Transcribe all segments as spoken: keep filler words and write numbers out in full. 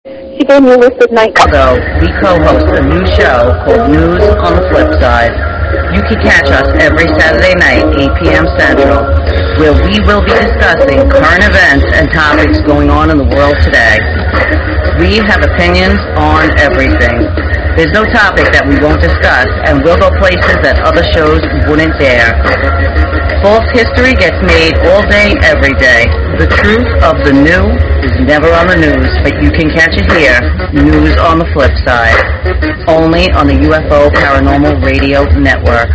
Keeping you with the night. Although we co-host a new show called News on the Flip Side. You can catch us every Saturday night, eight p.m. Central, where we will be discussing current events and topics going on in the world today. We have opinions on everything. There's no topic that we won't discuss, and we'll go places that other shows wouldn't dare. False history gets made all day, every day. The truth of the new is never on the news, but you can catch it here, News on the Flip Side, only on the U F O Paranormal Radio Network.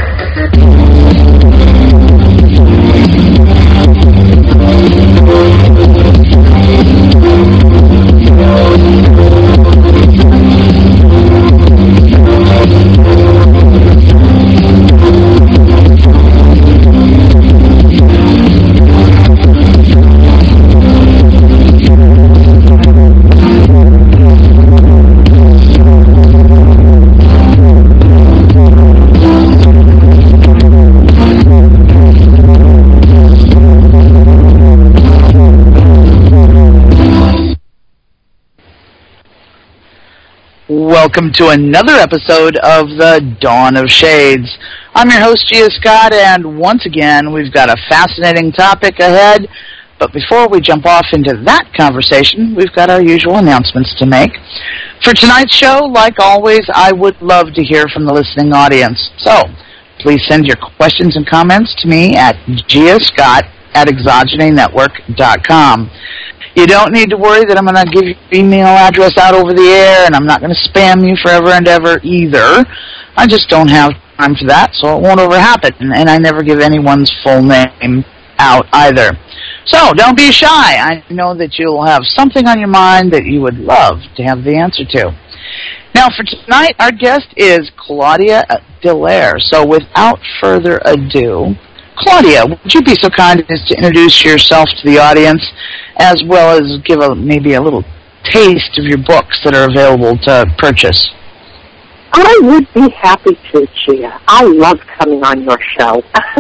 Welcome to another episode of the Dawn of Shades. I'm your host, Gia Scott, and once again, we've got a fascinating topic ahead. But before we jump off into that conversation, we've got our usual announcements to make. For tonight's show, like always, I would love to hear from the listening audience. So, please send your questions and comments to me at giascott at exogeny network dot com. You don't need to worry that I'm going to give your email address out over the air, and I'm not going to spam you forever and ever either. I just don't have time for that, so it won't ever happen. And I never give anyone's full name out either. So don't be shy. I know that you'll have something on your mind that you would love to have the answer to. Now, for tonight, our guest is Claudia Delaire. So without further ado, Claudia, would you be so kind as to introduce yourself to the audience, as well as give a, maybe a little taste of your books that are available to purchase? I would be happy to, Gia. I love coming on your show.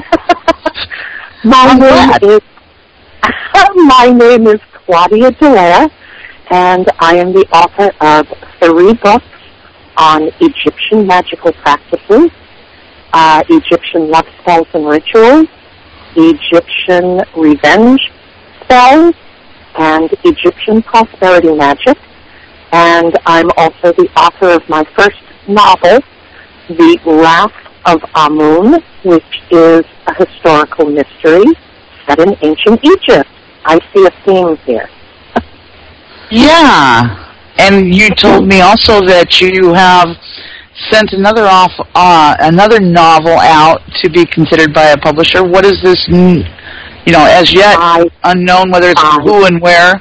my I'm name glad. is my name is Claudia Delaire, and I am the author of three books on Egyptian magical practices, uh, Egyptian love spells and rituals, Egyptian revenge spells, and Egyptian prosperity magic. And I'm also the author of my first novel, The Wrath of Amun, which is a historical mystery set in ancient Egypt. I see a theme here. Yeah, and you told me also that you have sent another off, uh, another novel out to be considered by a publisher. What is this, you know, as yet I, unknown whether it's I, who and where?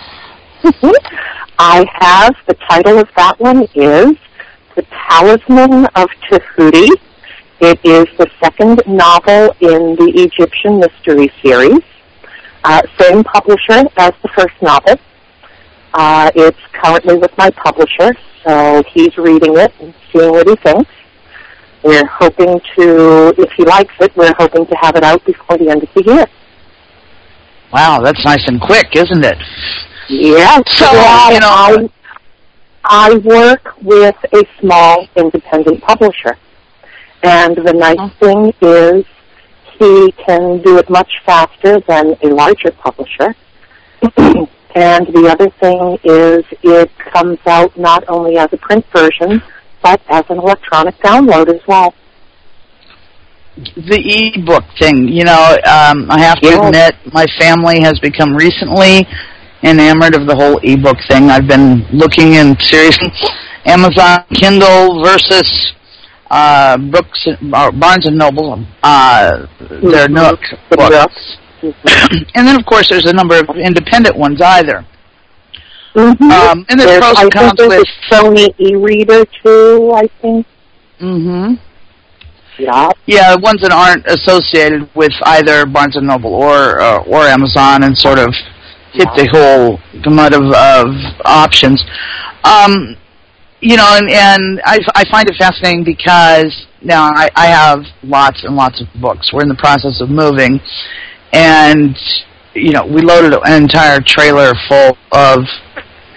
I have, the title of that one is The Talisman of Tehuti. It is the second novel in the Egyptian Mystery Series. Uh, same publisher as the first novel. Uh, it's currently with my publisher, so he's reading it and seeing what he thinks. We're hoping to, if he likes it, we're hoping to have it out before the end of the year. Wow, that's nice and quick, isn't it? Yes. So, well, you know, I, I work with a small independent publisher. And the nice thing is he can do it much faster than a larger publisher. And the other thing is it comes out not only as a print version, but as an electronic download as well. The e-book thing, you know, um, I have to Yeah. admit, my family has become recently enamored of the whole e-book thing. I've been looking in seriously Amazon Kindle versus uh, books, uh, Barnes and Noble, uh, their Mm-hmm. Nook books. Mm-hmm. And then, of course, there's a number of independent ones either. Mm-hmm. Um, and there's, there's pros and I cons think there's with... a Sony e-reader, too, I think. Mm-hmm. Yeah. Yeah, ones that aren't associated with either Barnes and Noble or uh, or Amazon and sort of hit the whole gamut of, of options. Um, you know, and, and I, I find it fascinating because now I, I have lots and lots of books. We're in the process of moving, and, you know, we loaded an entire trailer full of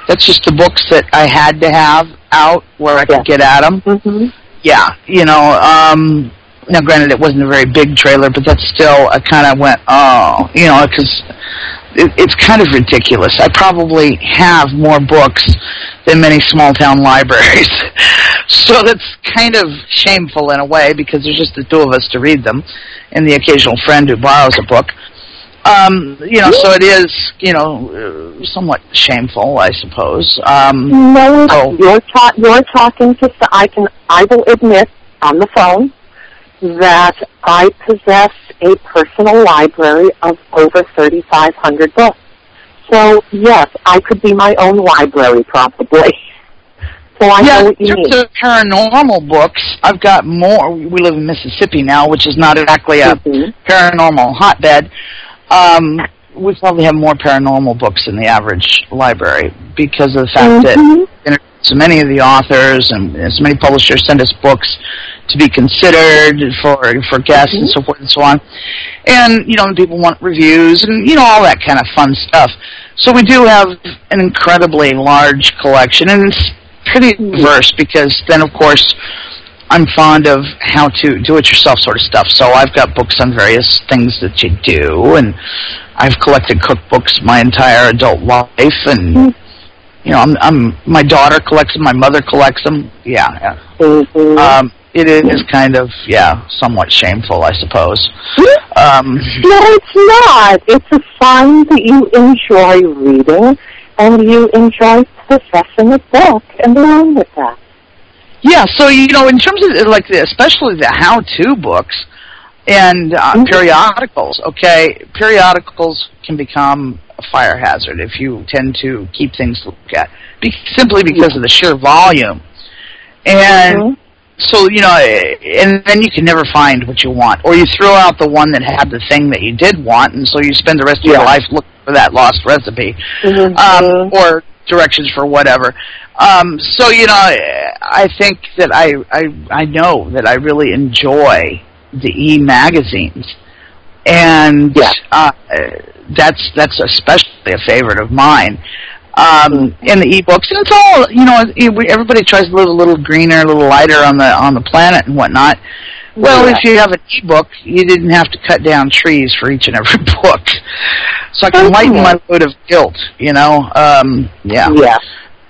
That's just the books that I had to have out where I could Yeah. get at them. Mm-hmm. Yeah, you know, um, now granted it wasn't a very big trailer, but that's still, I kind of went, oh, you know, because it, it's kind of ridiculous. I probably have more books than many small-town libraries. So that's kind of shameful in a way because there's just the two of us to read them and the occasional friend who borrows a book. Um, you know, so it is, you know, uh, somewhat shameful, I suppose. Um, No, so, you're, ta- you're talking to, I can, I will admit on the phone that I possess a personal library of over thirty-five hundred books. So, yes, I could be my own library, probably. So I yeah, know what you in terms mean. of paranormal books, I've got more. We live in Mississippi now, which is not exactly a Mm-hmm. paranormal hotbed. Um, we probably have more paranormal books than the average library because of the fact Mm-hmm. that so many of the authors and so many publishers send us books to be considered for for guests Mm-hmm. and so forth and so on. And, you know, people want reviews and, you know, all that kind of fun stuff. So we do have an incredibly large collection, and it's pretty diverse because then, of course, I'm fond of how to do-it-yourself sort of stuff. So I've got books on various things that you do, and I've collected cookbooks my entire adult life, and, you know, I'm, I'm my daughter collects them, my mother collects them. Yeah, yeah. Mm-hmm. Um, it is kind of, yeah, somewhat shameful, I suppose. Um, No, it's not. It's a sign that you enjoy reading and you enjoy possessing a book and along with that. yeah, so, you know, in terms of, like, the, especially the how-to books and uh, Mm-hmm. periodicals, okay, periodicals can become a fire hazard if you tend to keep things to look at, be, simply because of the sheer volume. And Mm-hmm. so, you know, and then you can never find what you want. Or you throw out the one that had the thing that you did want, and so you spend the rest of Yeah. your life looking for that lost recipe. Mm-hmm. Um, or directions for whatever. Um, so, you know, I think that I, I, I know that I really enjoy the e-magazines. And Yeah. uh, that's that's especially a favorite of mine. Um, in the e-books, and it's all, you know, everybody tries to live a little greener, a little lighter on the on the planet and whatnot. Well, Yeah. if you have an e-book, you didn't have to cut down trees for each and every book, so I can lighten my load of guilt. You know, um, yeah, Yeah.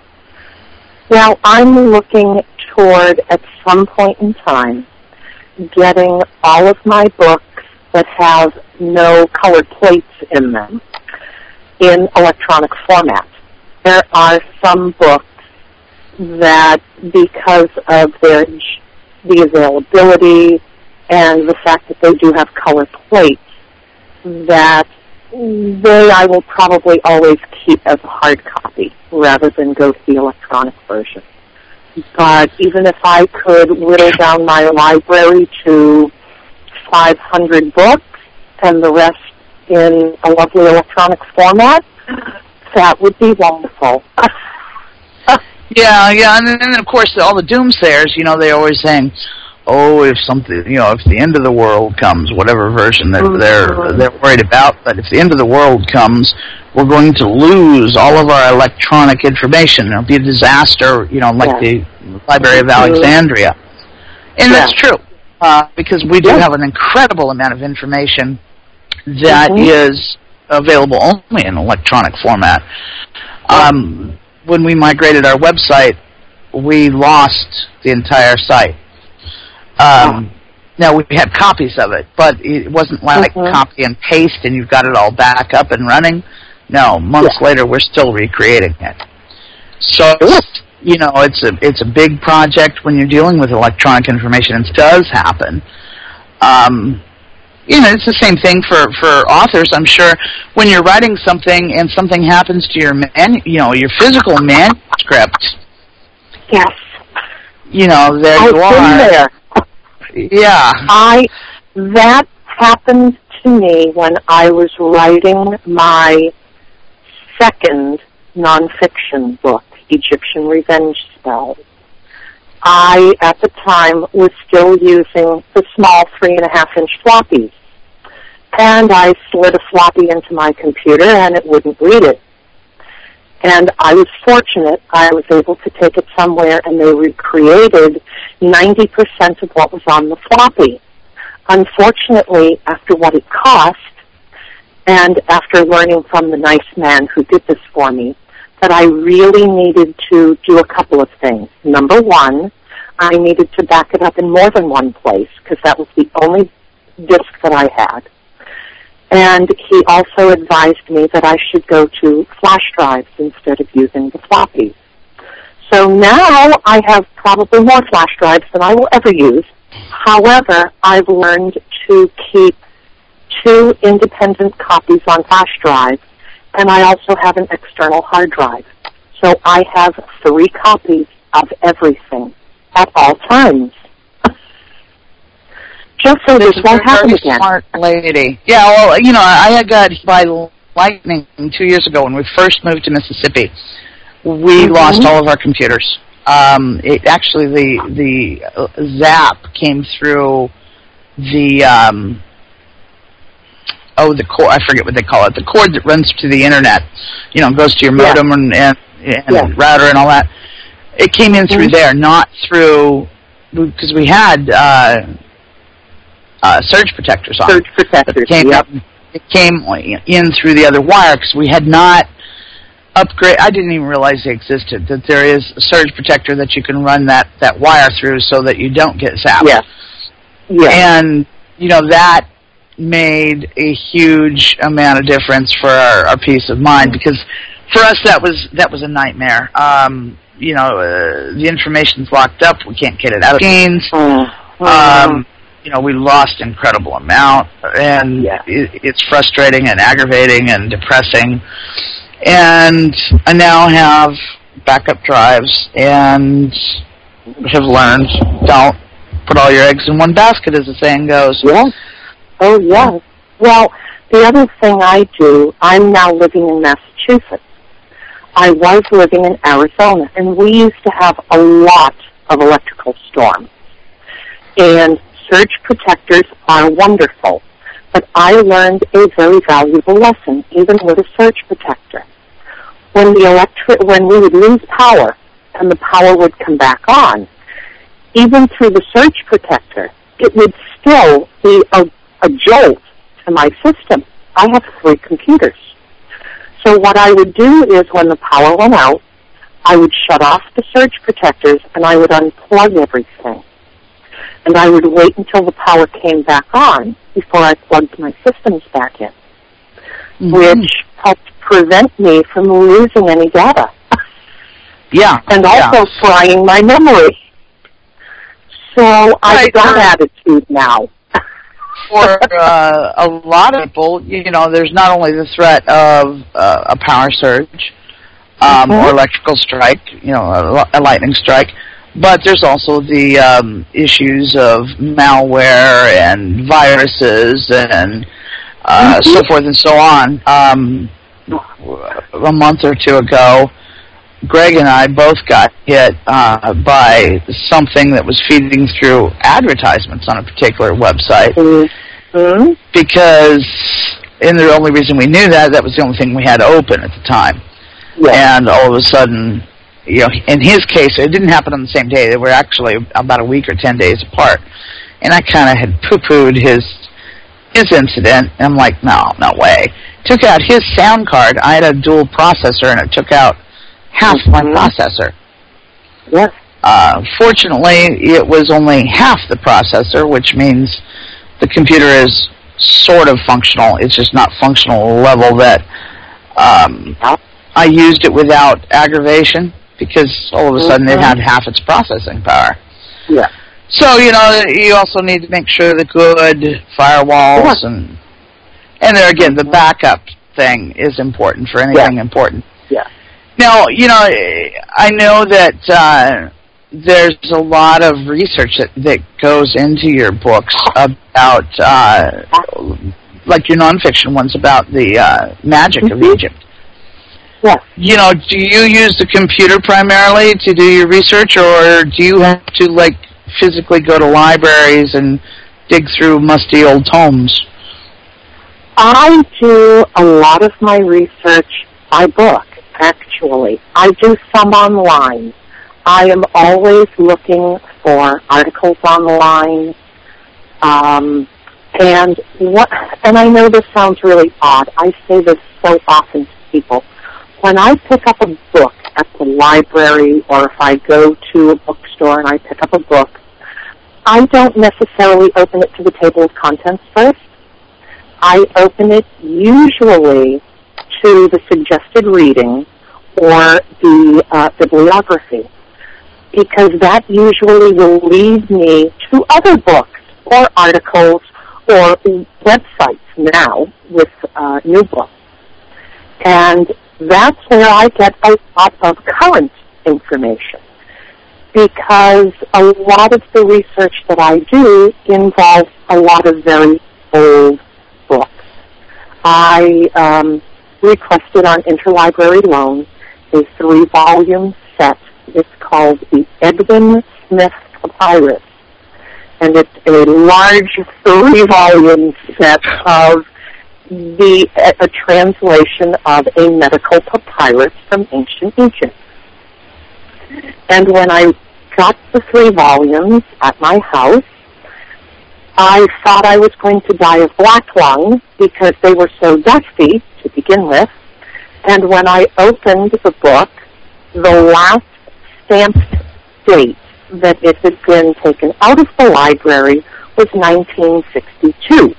Now, I'm looking toward, at some point in time, getting all of my books that have no colored plates in them in electronic format. There are some books that, because of their the availability and the fact that they do have color plates, that they I will probably always keep as a hard copy rather than go to the electronic version. But even if I could whittle down my library to five hundred books and the rest in a lovely electronic format, that would be wonderful. yeah, yeah. And then, and then of course, all the doomsayers, you know, they're always saying, "Oh, if something, you know, if the end of the world comes, whatever version that Mm-hmm. they're they're worried about, but if the end of the world comes, we're going to lose all of our electronic information. It'll be a disaster, you know, like Yeah. the Library of Alexandria." And Yeah. that's true, uh, because we do Yeah. have an incredible amount of information that Mm-hmm. is available only in electronic format. Yeah. Um, when we migrated our website, we lost the entire site. Um, now, we had copies of it, but it wasn't like Mhm. copy and paste and you've got it all back up and running. No, months Yeah. later, we're still recreating it. So, you know, it's a it's a big project when you're dealing with electronic information, and it does happen. Um, you know, it's the same thing for, for authors, I'm sure. When you're writing something and something happens to your man, you know, your physical manuscript, Yes. you know, there I've you are. been there. Yeah. I that happened to me when I was writing my second nonfiction book, Egyptian Revenge Spells. I, at the time, was still using the small three and a half inch floppies. And I slid a floppy into my computer and it wouldn't read it. And I was fortunate. I was able to take it somewhere, and they recreated ninety percent of what was on the floppy. Unfortunately, after what it cost, and after learning from the nice man who did this for me, that I really needed to do a couple of things. Number one, I needed to back it up in more than one place, because that was the only disc that I had. And he also advised me that I should go to flash drives instead of using the floppies. So now I have probably more flash drives than I will ever use. However, I've learned to keep two independent copies on flash drive, and I also have an external hard drive. So I have three copies of everything at all times. Just so this won't happen again. Smart lady. Yeah, well, you know, I had got hit by lightning two years ago when we first moved to Mississippi. We mm-hmm. lost all of our computers. Um, it actually the the zap came through the um, oh the cord. I forget what they call it. The cord that runs to the internet. You know, goes to your modem yeah. and and, and yeah. router and all that. It came in through mm-hmm. there, not through because we had. Uh, Uh, surge protectors on. Surge protectors, it came, yep. It came in through the other wire because we had not upgrade. I didn't even realize they existed, that there is a surge protector that you can run that, that wire through so that you don't get zapped. Yes. Yes. And, you know, that made a huge amount of difference for our, our peace of mind because for us that was that was a nightmare. Um, you know, uh, the information's locked up. We can't get it out of gains. Mm-hmm. Um, you know, we lost an incredible amount, and yeah. it, it's frustrating and aggravating and depressing. And I now have backup drives and have learned, don't put all your eggs in one basket, as the saying goes. Yeah. Oh, yeah. Well, the other thing I do, I'm now living in Massachusetts. I was living in Arizona, and we used to have a lot of electrical storms. And surge protectors are wonderful, but I learned a very valuable lesson, even with a surge protector. When the electric, when we would lose power and the power would come back on, even through the surge protector, it would still be a, a jolt to my system. I have three computers. So what I would do is when the power went out, I would shut off the surge protectors and I would unplug everything. And I would wait until the power came back on before I plugged my systems back in, mm-hmm. which helped prevent me from losing any data. Yeah. And also yeah. frying my memory. So I've got that attitude now. For uh, a lot of people, you know, there's not only the threat of uh, a power surge um, mm-hmm. or electrical strike, you know, a, a lightning strike, but there's also the um, issues of malware and viruses and uh, mm-hmm. so forth and so on. Um, a month or two ago, Greg and I both got hit uh, by something that was feeding through advertisements on a particular website mm-hmm. because, and the only reason we knew that, that was the only thing we had open at the time. Yeah. And all of a sudden, you know, in his case, it didn't happen on the same day. They were actually about a week or ten days apart. And I kind of had poo-pooed his his incident. And I'm like, no, no way. Took out his sound card. I had a dual processor, and it took out half mm-hmm. my processor. Yes. Uh, fortunately, it was only half the processor, which means the computer is sort of functional. It's just not functional level that um, I used it without aggravation because all of a sudden mm-hmm. it had half its processing power. Yeah. So, you know, you also need to make sure the good firewalls yeah. and, and there again, the backup thing is important for anything yeah. important. Yeah. Now, you know, I know that uh, there's a lot of research that, that goes into your books about, uh, like your nonfiction ones, about the uh, magic mm-hmm. of Egypt. Yes. You know, do you use the computer primarily to do your research, or do you have to, like, physically go to libraries and dig through musty old tomes? I do a lot of my research by book. Actually, usually. I do some online. I am always looking for articles online. Um, and what? And I know this sounds really odd. I say this so often to people. When I pick up a book at the library, or if I go to a bookstore and I pick up a book, I don't necessarily open it to the table of contents first. I open it usually to the suggested reading or the uh, bibliography, because that usually will lead me to other books or articles or websites now with uh, new books. And that's where I get a lot of current information, because a lot of the research that I do involves a lot of very old books. I um, requested on Interlibrary Loan a three-volume set. It's called the Edwin Smith Papyrus, and it's a large three-volume set of the a, a translation of a medical papyrus from ancient Egypt. And when I got the three volumes at my house, I thought I was going to die of black lung because they were so dusty to begin with. And when I opened the book, the last stamped date that it had been taken out of the library was nineteen sixty-two.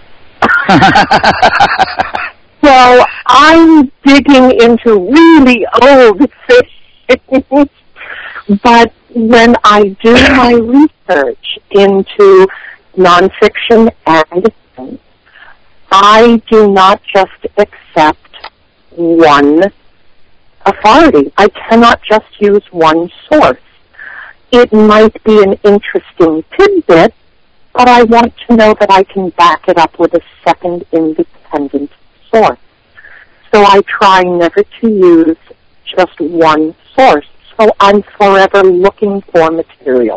So I'm digging into really old things. But when I do my research into nonfiction and fiction, I do not just accept one authority. I cannot just use one source. It might be an interesting tidbit, but I want to know that I can back it up with a second independent source. So I try never to use just one source. So I'm forever looking for material.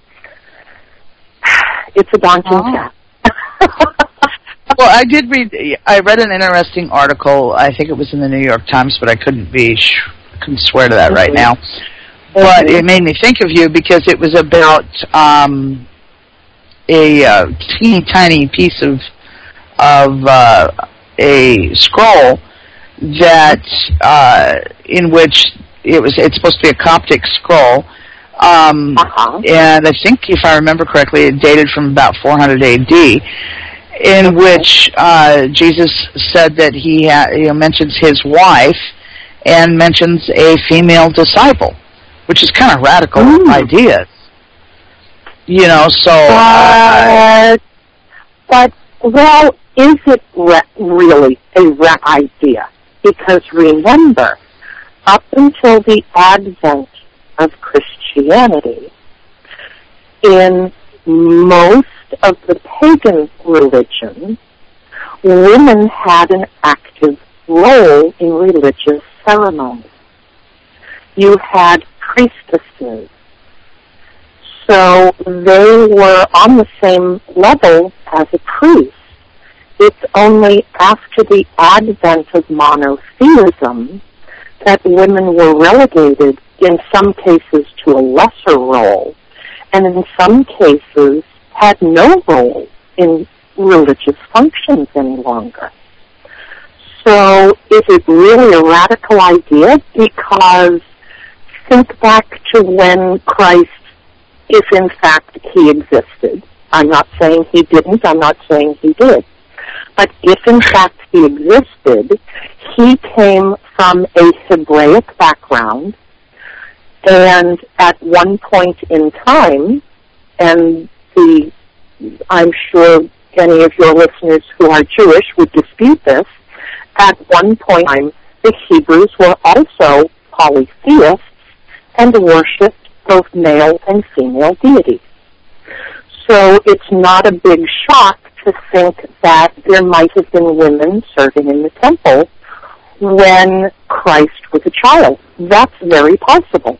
It's a daunting oh. task. Well, I did read, I read an interesting article, I think it was in the New York Times, but I couldn't be, couldn't swear to that mm-hmm. right now. But mm-hmm. it made me think of you because it was about um, a uh, teeny tiny piece of of uh, a scroll that uh, in which it was it's supposed to be a Coptic scroll, um, uh-huh. and I think if I remember correctly, it dated from about four hundred A D, in okay. which uh, Jesus said that he ha- you know, mentions his wife and mentions a female disciple, which is kind of radical Ooh. ideas. You know, so... Uh, but, well, is it re- really a re- idea? Because remember, up until the advent of Christianity, in most of the pagan religions, women had an active role in religious ceremonies. You had priestesses. So they were on the same level as a priest. It's only after the advent of monotheism that women were relegated, in some cases, to a lesser role, and in some cases had no role in religious functions any longer. So is it really a radical idea? Because think back to when Christ, if in fact he existed. I'm not saying he didn't, I'm not saying he did. But if in fact he existed, he came from a Hebraic background, and at one point in time, and the I'm sure any of your listeners who are Jewish would dispute this, at one point in time, the Hebrews were also polytheists and worshipped both male and female deities. So it's not a big shock to think that there might have been women serving in the temple when Christ was a child. That's very possible.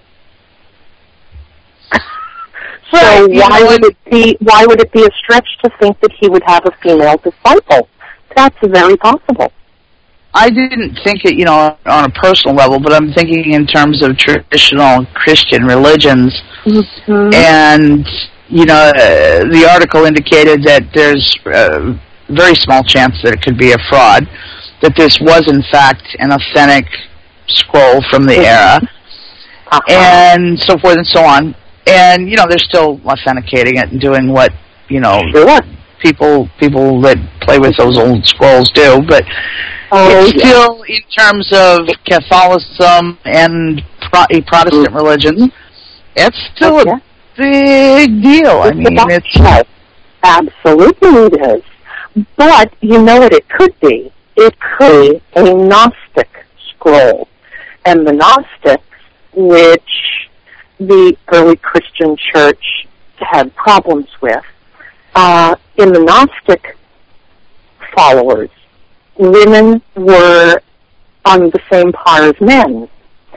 So right, why know, would it be why would it be a stretch to think that he would have a female disciple? That's very possible. I didn't think it, you know, on a personal level, but I'm thinking in terms of traditional Christian religions. Mm-hmm. And, you know, uh, the article indicated that there's a very small chance that it could be a fraud, that this was, in fact, an authentic scroll from the era, uh-huh. and so forth and so on. And, you know, they're still authenticating it and doing what, you know, sure. people people that play with those old scrolls do, but oh, it's yeah. still, in terms of Catholicism and Pro- Protestant mm-hmm. religions, it's still okay. a big deal. It's I mean, it's... Yes, absolutely it is. But you know what it could be? It could be a Gnostic scroll. And the Gnostics, which the early Christian church had problems with, uh, in the Gnostic followers, women were on the same par as men.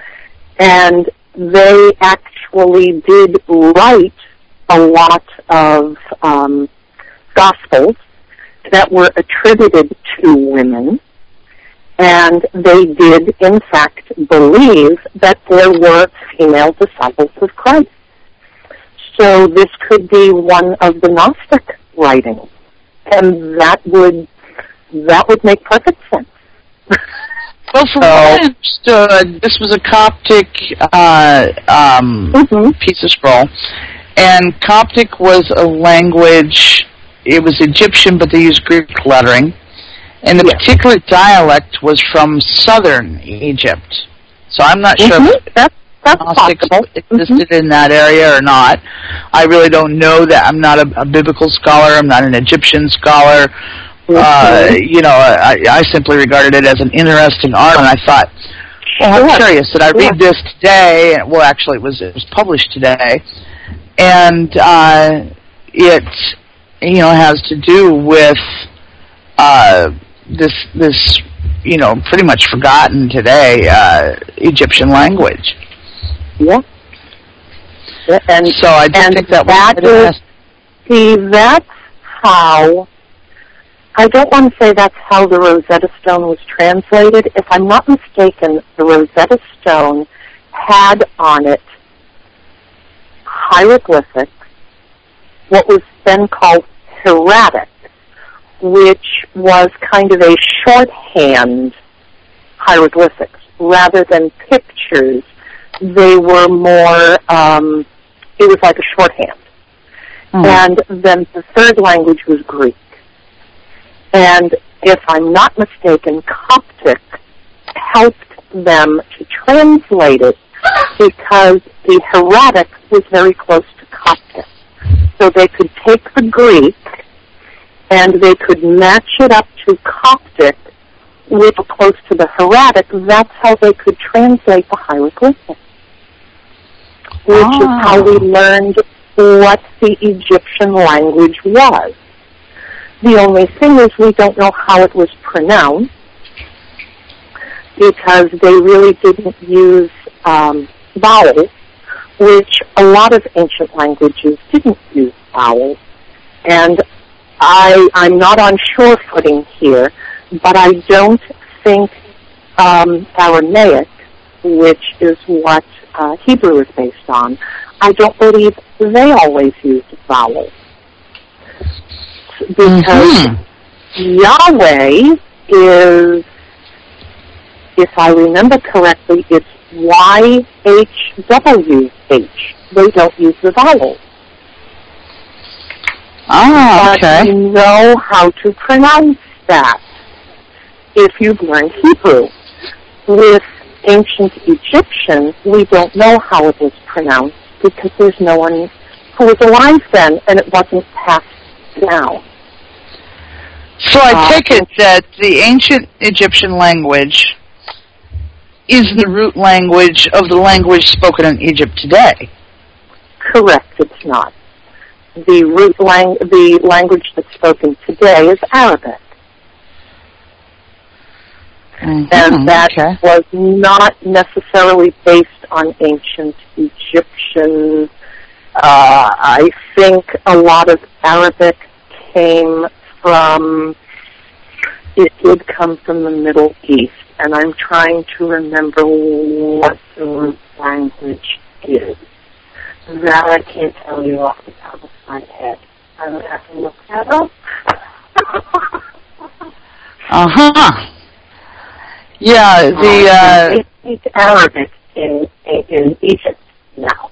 And they actually did write a lot of um, gospels that were attributed to women, and they did, in fact, believe that there were female disciples of Christ. So this could be one of the Gnostic writings, and that would that would make perfect sense. Well, from what I understood, this was a Coptic uh, um, mm-hmm. piece of scroll, and Coptic was a language. It was Egyptian, but they used Greek lettering, and the yes. particular dialect was from southern Egypt. So I'm not mm-hmm. sure if that's, that's Gnostics existed mm-hmm. in that area or not. I really don't know that. I'm not a, a biblical scholar. I'm not an Egyptian scholar. Uh, you know, I, I simply regarded it as an interesting article, and I thought, well, I'm curious. Did I read yeah. this today? Well, actually, it was it was published today, and uh, it, you know, has to do with uh, this this, you know, pretty much forgotten today uh, Egyptian language. Yeah. yeah and so I did think that, that was is, see, that's how. I don't want to say that's how the Rosetta Stone was translated. If I'm not mistaken, the Rosetta Stone had on it hieroglyphics, what was then called hieratic, which was kind of a shorthand hieroglyphics. Rather than pictures, they were more, um, it was like a shorthand. Mm. And then the third language was Greek. And if I'm not mistaken, Coptic helped them to translate it because the hieratic was very close to Coptic. So they could take the Greek and they could match it up to Coptic, which was close to the hieratic. That's how they could translate the hieroglyphics, which oh. is how we learned what the Egyptian language was. The only thing is we don't know how it was pronounced because they really didn't use um, vowels, which a lot of ancient languages didn't use vowels. And I, I'm not on sure footing here, but I don't think um, Aramaic, which is what uh, Hebrew is based on, I don't believe they always used vowels. Because mm-hmm. Yahweh is, if I remember correctly, it's Y H W H. They don't use the vowels. Oh, okay. But you know how to pronounce that if you've learned Hebrew. With ancient Egyptian, we don't know how it was pronounced because there's no one who was alive then, and it wasn't passed down. So I uh, take it that the ancient Egyptian language is the root language of the language spoken in Egypt today. Correct, it's not. The root lang- the language that's spoken today is Arabic. Mm-hmm, and that okay. was not necessarily based on ancient Egyptian. Uh, I think a lot of Arabic came from it did come from the Middle East, and I'm trying to remember what the root language is. That I can't tell you off the top of my head. I would have to look that up. Uh-huh. Yeah, the... Uh, they speak Arabic in, in Egypt now.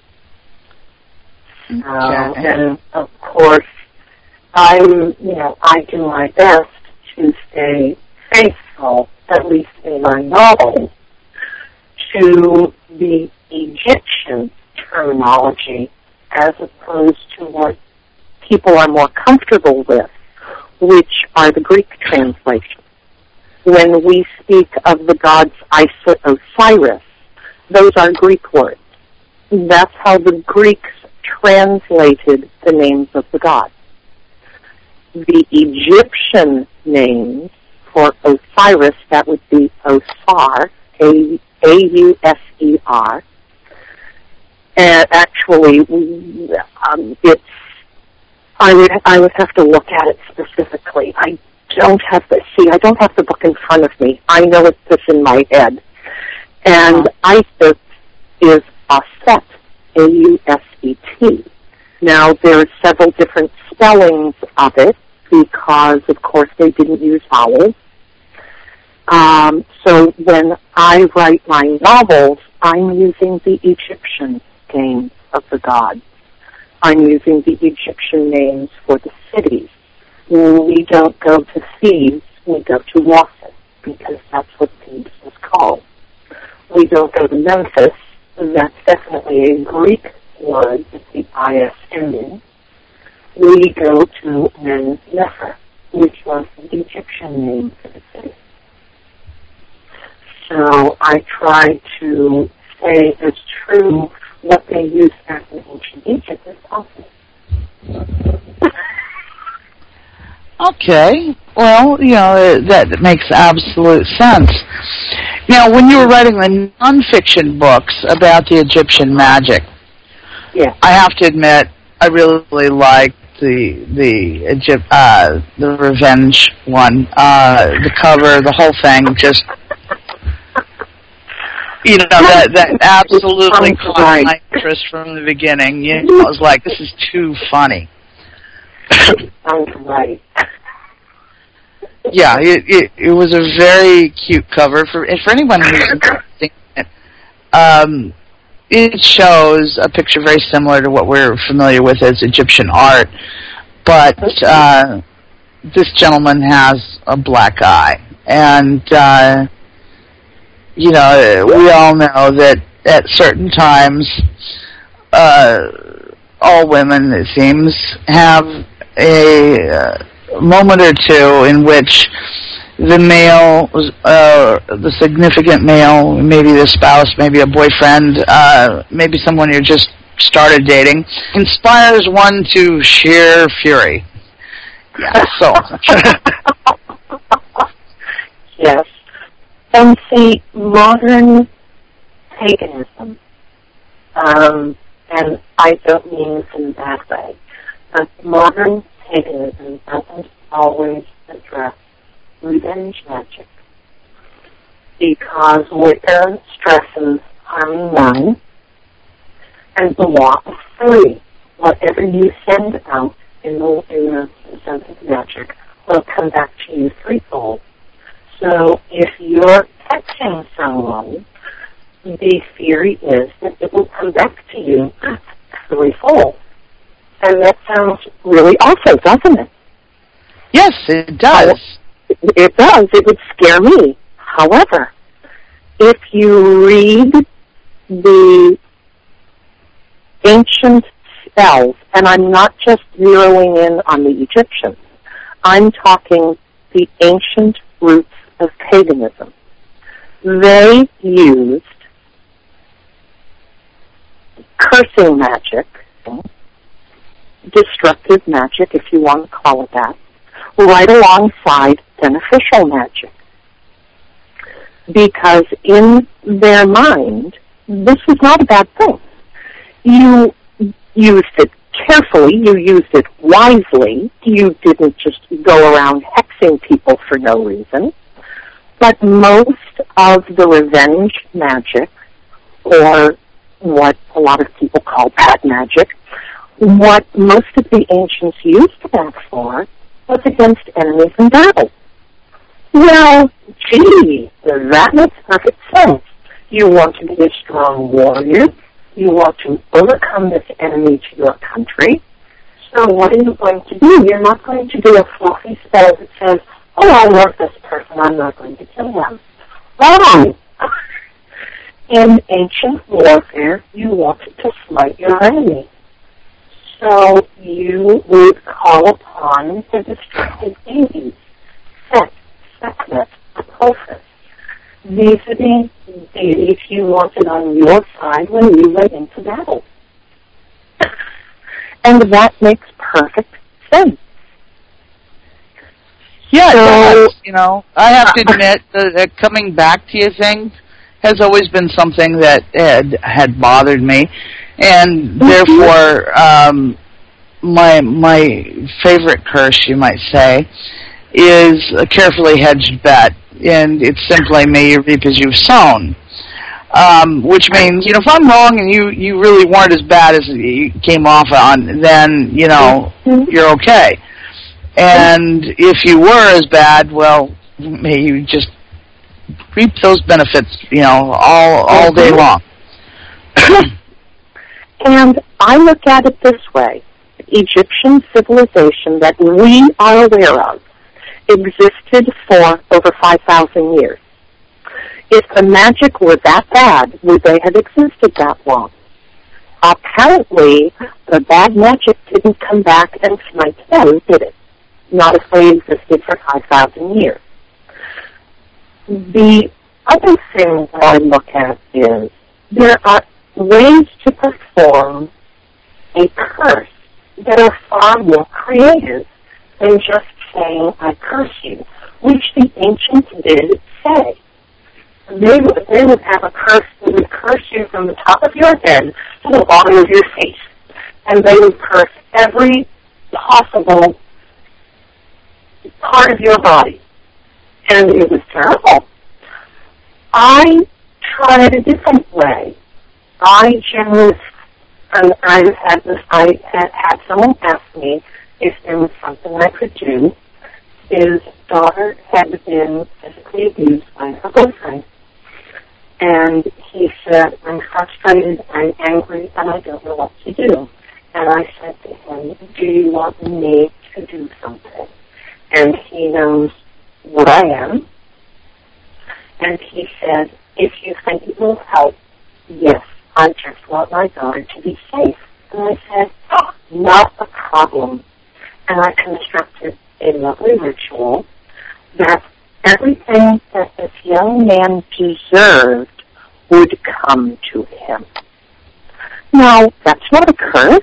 Okay. Uh, and, of course, I, you know, I do my best to stay faithful, at least in my novels, to the Egyptian terminology as opposed to what people are more comfortable with, which are the Greek translations. When we speak of the gods Isis, Osiris, those are Greek words. That's how the Greeks translated the names of the gods. The Egyptian names for Osiris, that would be Osar, A U S E R. And actually, um, it's, I would, I would have to look at it specifically. I don't have the, see, I don't have the book in front of me. I know it's this in my head. And Isis is Aset, A U S E T. Now, there are several different spellings of it because, of course, they didn't use vowels. Um, so when I write my novels, I'm using the Egyptian names of the gods. I'm using the Egyptian names for the cities. We don't go to Thebes, we go to Wasit, because that's what Thebes was called. We don't go to Memphis, that's definitely a Greek word with the I S ending. We go to Men-Nefer, which was the Egyptian name for the city. So I try to say as true what they used back in ancient Egypt as possible. Okay. Well, you know, that, that makes absolute sense. Now, when you were writing the nonfiction books about the Egyptian magic, yeah. I have to admit, I really liked the the Egypt uh, the Revenge one. Uh, the cover, the whole thing, just you know that that absolutely caught my interest from the beginning. You know, I was like, this is too funny. Sounds right. Yeah, it, it it was a very cute cover for for anyone who's seen it. Um, it shows a picture very similar to what we're familiar with as Egyptian art, but uh, this gentleman has a black eye, and uh, you know we all know that at certain times, uh, all women, it seems, have a uh, moment or two in which the male, uh, the significant male, maybe the spouse, maybe a boyfriend, uh, maybe someone you just started dating, inspires one to sheer fury. Yeah, so. Yes. And see, modern paganism, um, and I don't mean this in a bad way, but modern paganism doesn't always address revenge magic because Wicca stresses harming none and the law of three. Whatever you send out in the, in the sense of magic will come back to you threefold. So if you're touching someone, the theory is that it will come back to you threefold. And that sounds really awesome, doesn't it? Yes, it does. It does. It would scare me. However, if you read the ancient spells, and I'm not just zeroing in on the Egyptians, I'm talking the ancient roots of paganism. They used cursing magic, destructive magic, if you want to call it that, right alongside beneficial magic. Because in their mind, this was not a bad thing. You used it carefully, you used it wisely, you didn't just go around cursing people for no reason. But most of the revenge magic, or what a lot of people call bad magic, what most of the ancients used that for was against enemies in battle. Well, gee, that makes perfect sense. You want to be a strong warrior. You want to overcome this enemy to your country. So what are you going to do? You're not going to do a fluffy spell that says, oh, I love this person, I'm not going to kill them. Wrong! In ancient warfare, you wanted to smite your enemy. So you would call upon the destructive deities, Set, Sekhmet, Apophis. These are the deities you wanted on your side when you went into battle. And that makes perfect sense. Yeah, so, it does. You know, I have to admit that the coming back to you thing has always been something that had, had bothered me, and therefore, um, my my favorite curse, you might say, is a carefully hedged bet, and it's simply "May you reap as you've sown," um, which means, you know, if I'm wrong and you you really weren't as bad as you came off on, then you know you're okay. And if you were as bad, well, may you just reap those benefits, you know, all all day long. And I look at it this way. Egyptian civilization that we are aware of existed for over five thousand years. If the magic were that bad, would they have existed that long? Apparently, the bad magic didn't come back and smite them, did it? Not if they existed for five thousand years. The other thing that I look at is there are ways to perform a curse that are far more creative than just saying, I curse you, which the ancients did say. They would, they would have a curse that would curse you from the top of your head to the bottom of your face. And they would curse every possible part of your body. And it was terrible. I tried a different way. I generally, and I had this, I had, had someone ask me if there was something I could do. His daughter had been physically abused by her boyfriend. And he said, I'm frustrated, I'm angry, and I don't know what to do. And I said to him, do you want me to do something? And he knows what I am. And he said, if you think it will help, yes, I just want my daughter to be safe. And I said, oh, not a problem. And I constructed a lovely ritual that everything that this young man deserved would come to him. Now, that's not a curse.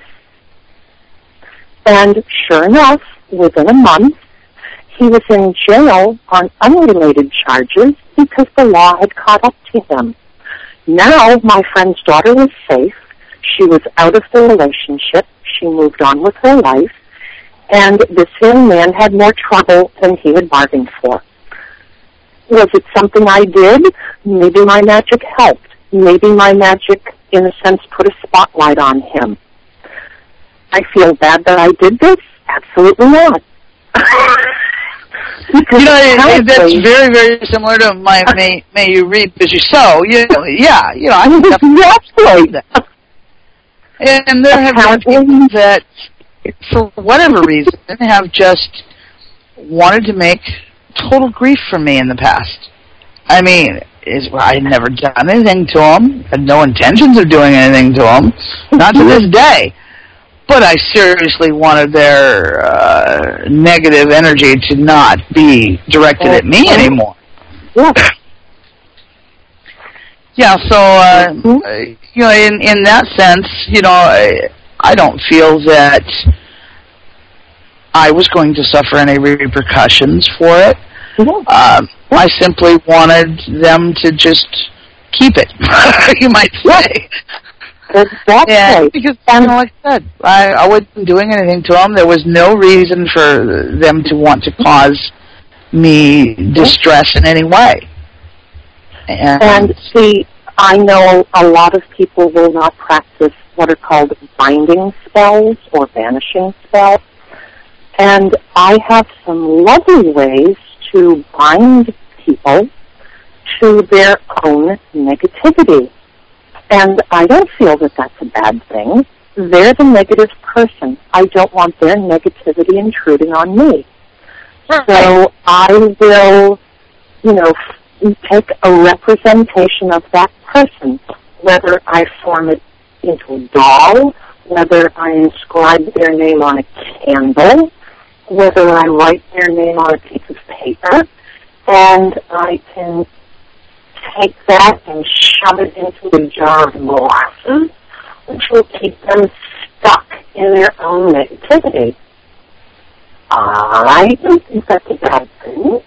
And sure enough, within a month, he was in jail on unrelated charges because the law had caught up to him. Now, my friend's daughter was safe. She was out of the relationship. She moved on with her life. And this young man had more trouble than he had bargained for. Was it something I did? Maybe my magic helped. Maybe my magic, in a sense, put a spotlight on him. I feel bad that I did this? Absolutely not. You know, it, it, that's very, very similar to my may, may you reap as you sow. You know, yeah, you know, I think that's right. That. And there have been people that, for whatever reason, have just wanted to make total grief for me in the past. I mean, is I had never done anything to them, had no intentions of doing anything to them, not to this day. But I seriously wanted their uh, negative energy to not be directed at me anymore. Yeah. Yeah. So, uh, you know, in in that sense, you know, I, I don't feel that I was going to suffer any repercussions for it. Mm-hmm. Um, I simply wanted them to just keep it, you might say. Exactly. And because, you know, like I said, I, I wasn't doing anything to them. There was no reason for them to want to cause me distress in any way. And, and see, I know a lot of people will not practice what are called binding spells or banishing spells. And I have some lovely ways to bind people to their own negativity. And I don't feel that that's a bad thing. They're the negative person. I don't want their negativity intruding on me. So I will, you know, take a representation of that person, whether I form it into a doll, whether I inscribe their name on a candle, whether I write their name on a piece of paper, and I can take that and shove it into a jar of molasses, which will keep them stuck in their own negativity. I don't think that's a bad thing.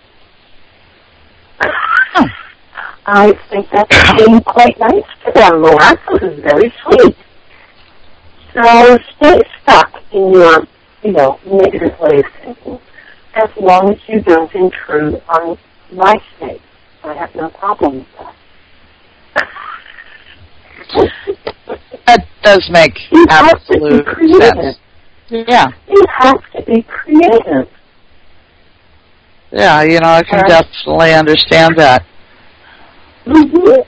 I think that's being quite nice to them. Molasses is very sweet. So stay stuck in your, you know, negative way of thinking as long as you don't intrude on my state. I have no problem with that. That does make you absolute sense. Yeah. You have to be creative. Yeah, you know, I can right. definitely understand that. Mm-hmm.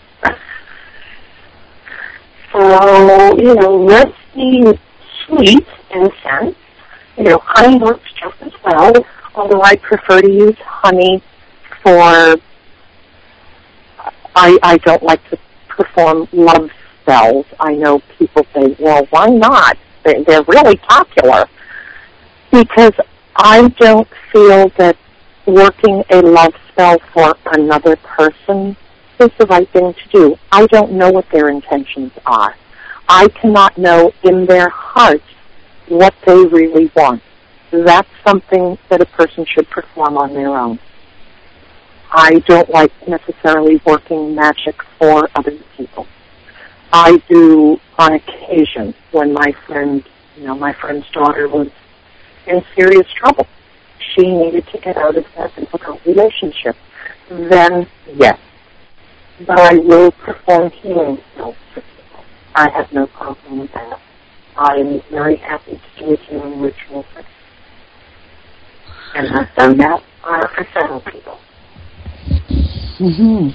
So, you know, let's be sweet in a sense. You know, honey works just as well, although I prefer to use honey for, I, I don't like to perform love spells. I know people say, well, why not? They, they're really popular. Because I don't feel that working a love spell for another person is the right thing to do. I don't know what their intentions are. I cannot know in their hearts what they really want. That's something that a person should perform on their own. I don't like necessarily working magic for other people. I do on occasion when my friend, you know, my friend's daughter was in serious trouble. She needed to get out of that difficult relationship. Then, yes. But I will perform healing spells for people. I have no problem with that. I am very happy to do a healing ritual for people. And I've done that for several people. Mm-hmm.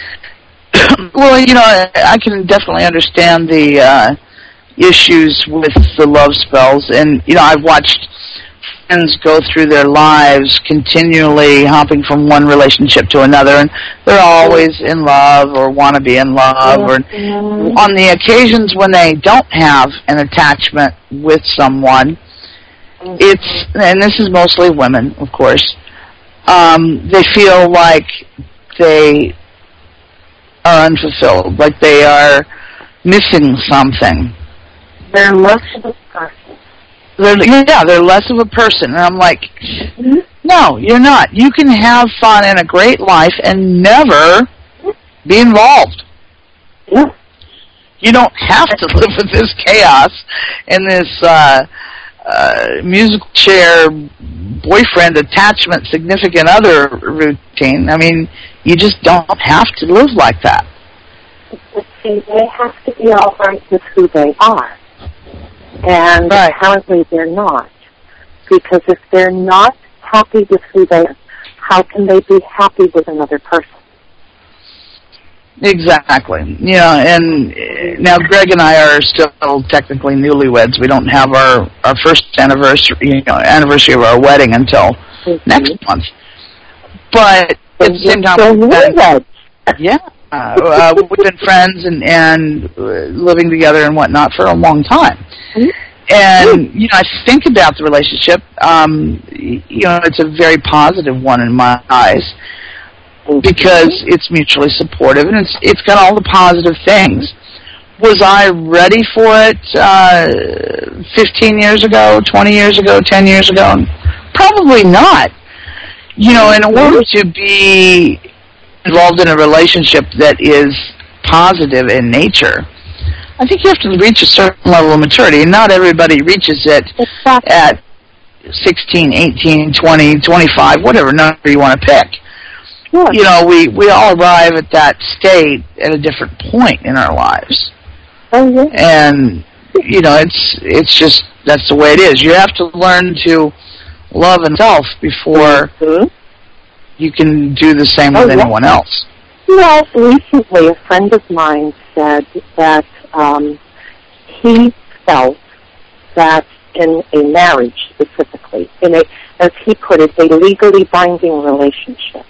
Well, you know, I, I can definitely understand the uh, issues with the love spells. And, you know, I've watched friends go through their lives continually hopping from one relationship to another, and they're always in love or want to be in love. Or on the occasions when they don't have an attachment with someone, it's, and this is mostly women, of course, um, they feel like they are unfulfilled, like they are missing something. They're less of a person. They're, yeah, they're less of a person. And I'm like, mm-hmm. No, you're not. You can have fun and a great life and never be involved. Yeah. You don't have to live with this chaos and this uh, uh, musical chair boyfriend attachment significant other routine. I mean, you just don't have to live like that. But see, they have to be all right with who they are. And right. apparently they're not. Because if they're not happy with who they are, how can they be happy with another person? Exactly. You know, and uh, now Greg and I are still technically newlyweds. We don't have our, our first anniversary, you know, anniversary of our wedding until mm-hmm. next month. But at the same time, so been, yeah, uh, uh, we've been friends and and uh, living together and whatnot for a long time. Mm-hmm. And you know, I think about the relationship. Um, you know, it's a very positive one in my eyes. Because it's mutually supportive and it's it's got all the positive things. Was I ready for it uh, fifteen years ago, twenty years ago, ten years ago? Probably not. You know, in order to be involved in a relationship that is positive in nature, I think you have to reach a certain level of maturity, and not everybody reaches it exactly. at sixteen, eighteen, twenty, twenty-five, whatever number you want to pick. Sure. You know, we, we all arrive at that state at a different point in our lives. Oh, yeah. And, you know, it's it's just, that's the way it is. You have to learn to love yourself before mm-hmm. you can do the same oh, with yeah. anyone else. Well, recently a friend of mine said that um, he felt that in a marriage specifically, in a, as he put it, a legally binding relationship,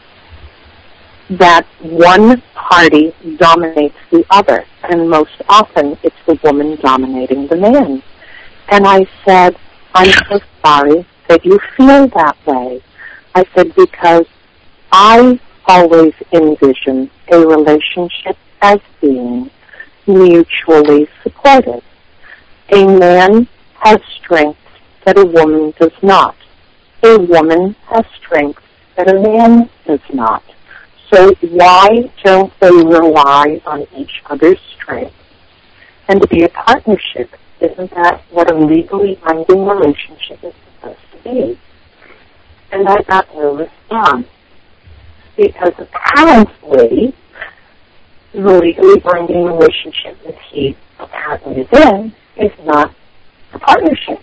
that one party dominates the other, and most often it's the woman dominating the man. And I said, I'm so sorry that you feel that way. I said, because I always envision a relationship as being mutually supportive. A man has strengths that a woman does not. A woman has strengths that a man does not. So why don't they rely on each other's strengths? And to be a partnership, isn't that what a legally binding relationship is supposed to be? And I got no response. Because apparently, the legally binding relationship that he apparently is in is not a partnership.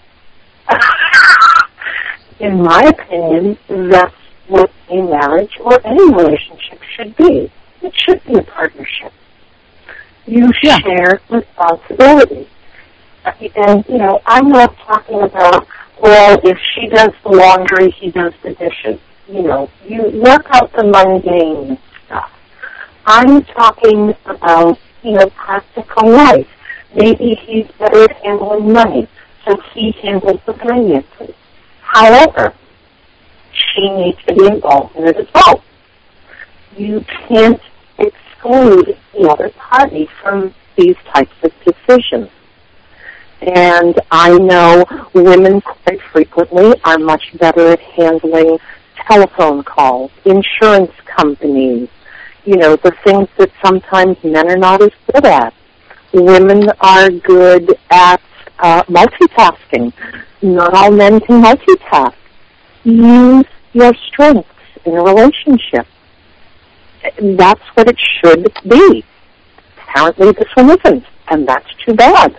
In my opinion, that's what a marriage or any relationship should be. It should be a partnership. You yeah. share responsibility. And, you know, I'm not talking about, well, if she does the laundry, he does the dishes. You know, you work out the mundane stuff. I'm talking about, you know, practical life. Maybe he's better at handling money, so he handles the finances. However, she needs to be involved in it as well. You can't exclude the other party from these types of decisions. And I know women quite frequently are much better at handling telephone calls, insurance companies, you know, the things that sometimes men are not as good at. Women are good at uh, multitasking. Not all men can multitask. Use your strengths in a relationship. That's what it should be. Apparently this one isn't, and that's too bad.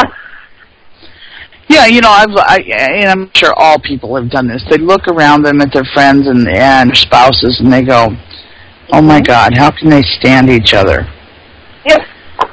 Yeah, you know, I've, I, and I'm sure all people have done this. They look around them at their friends and, and their spouses, and they go, "Oh my God, how can they stand each other?" Yes.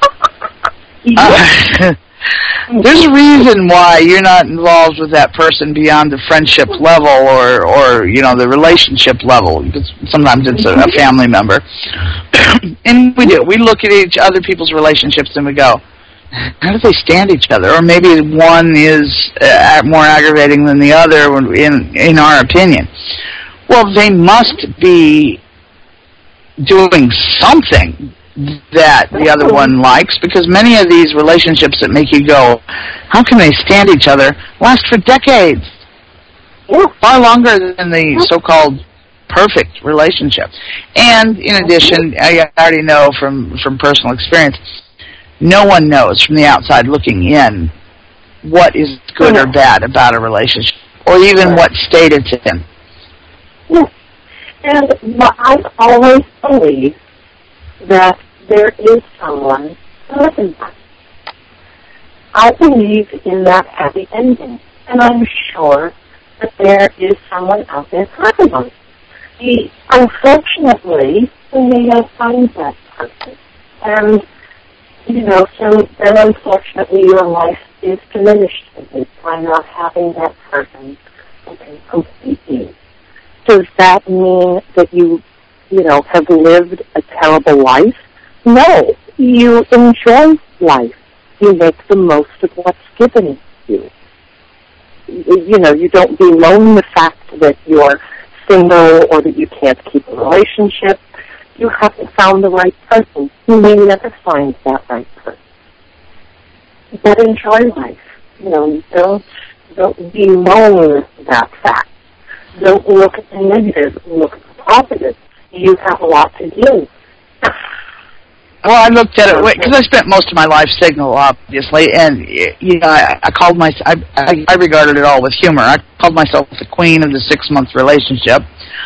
uh, there's a reason why you're not involved with that person beyond the friendship level or, or you know, the relationship level. Because sometimes it's a, a family member, and we do. We look at each other people's relationships and we go, how do they stand each other? Or maybe one is uh, more aggravating than the other in in our opinion. Well, they must be doing something that the other one likes, because many of these relationships that make you go, how can they stand each other, last for decades. Far longer than the so-called perfect relationship. And in addition, I already know from, from personal experience, no one knows from the outside looking in what is good or bad about a relationship, or even what state it's in. Yes. And I've always believed that there is someone for everyone. I believe in that happy ending, and I'm sure that there is someone out there for everyone. The, unfortunately, we may not find that person. And You know, so then unfortunately your life is diminished by not having that person who can complete you. Does that mean that you, you know, have lived a terrible life? No. You enjoy life. You make the most of what's given you. You know, you don't bemoan the fact that you're single or that you can't keep a relationship. You haven't found the right person. You may never find that right person. But enjoy life. You know, don't, don't bemoan that fact. Don't look at the negative. Look at the positive. You have a lot to give. well, I looked at it because I spent most of my life Signal, obviously, and you know, I, I called my, I, I, I regarded it all with humor. I called myself the queen of the six-month relationship,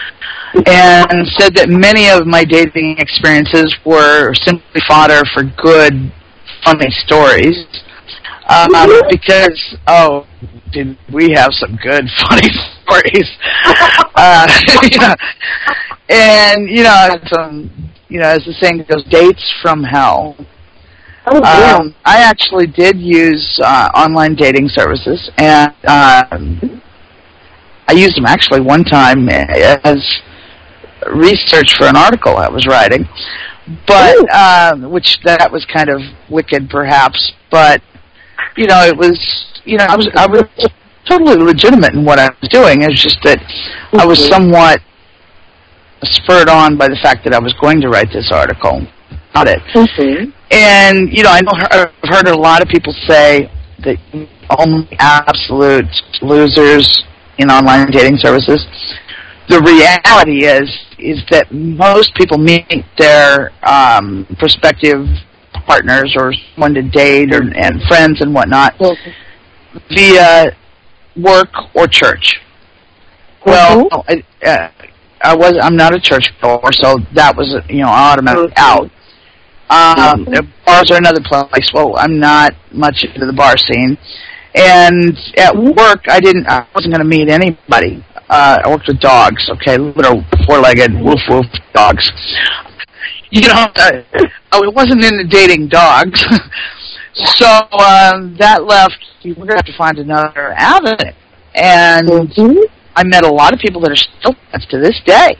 and said that many of my dating experiences were simply fodder for good, funny stories. Um, because oh, did we have some good, funny stories? uh, you know, and you know, some. You know, as the saying goes, dates from hell. Oh, yeah. Um, I actually did use uh, online dating services, and um, I used them actually one time as research for an article I was writing. But um, which that was kind of wicked, perhaps. But you know, it was you know I was I was totally legitimate in what I was doing. It was just that mm-hmm. I was somewhat spurred on by the fact that I was going to write this article about it. Mm-hmm. And, you know, I know I've heard a lot of people say that only absolute losers in online dating services. The reality is is that most people meet their um, prospective partners or someone to date or, and friends and whatnot mm-hmm. via work or church. Mm-hmm. Well, I, uh, I was. I'm not a churchgoer, so that was, you know, automatic okay. out. Um, mm-hmm. Bars are another place. Well, I'm not much into the bar scene, and at work, I didn't. I wasn't going to meet anybody. Uh, I worked with dogs. Okay, little four-legged woof woof dogs. You know, I, I wasn't into dating dogs, so um, that left. We're going to have to find another avenue, and. Mm-hmm. I met a lot of people that are still friends to this day.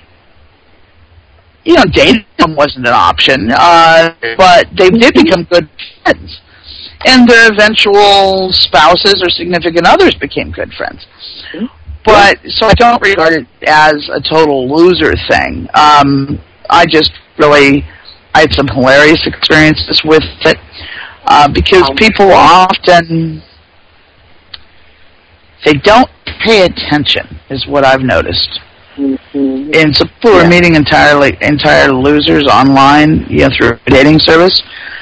You know, dating them wasn't an option, uh, but they did become good friends. And their eventual spouses or significant others became good friends. But, so I don't regard it as a total loser thing. Um, I just really, I had some hilarious experiences with it, uh, because people often, they don't pay attention, is what I've noticed. Mm-hmm. And so people yeah. are meeting entirely entire losers online, you know, through a dating service.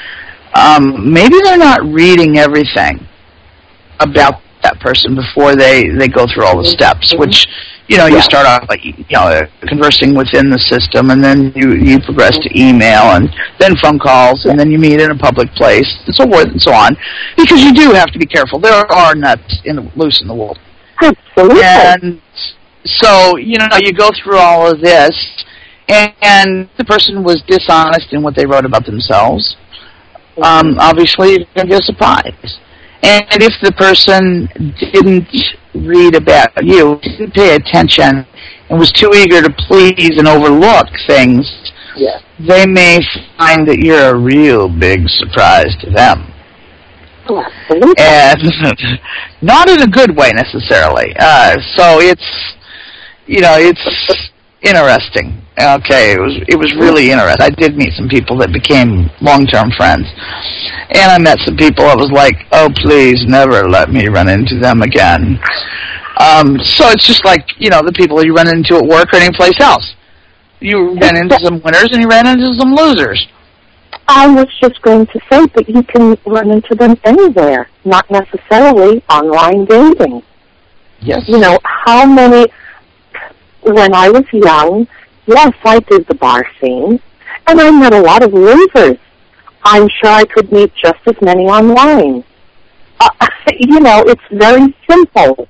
Um, maybe they're not reading everything about that person before they, they go through all the steps, which, you know, yeah. you start off like, you know, conversing within the system, and then you, you progress to email, and then phone calls, and then you meet in a public place, and so forth and so on, because you do have to be careful. There are nuts in the, loose in the world. Absolutely. And so, you know, you go through all of this, and, and the person was dishonest in what they wrote about themselves. Um, obviously, you're going to get a surprise. And if the person didn't read about you, didn't pay attention, and was too eager to please and overlook things, yeah. they may find that you're a real big surprise to them. Absolutely. And not in a good way necessarily. Uh, so it's, you know, it's interesting. Okay, it was it was really interesting. I did meet some people that became long-term friends. And I met some people I was like, oh, please, never let me run into them again. Um, so it's just like, you know, the people you run into at work or any place else. You ran into some winners and you ran into some losers. I was just going to say that you can run into them anywhere, not necessarily online dating. Yes. You know, how many, when I was young, yes, I did the bar scene, and I met a lot of losers. I'm sure I could meet just as many online. Uh, you know, it's very simple.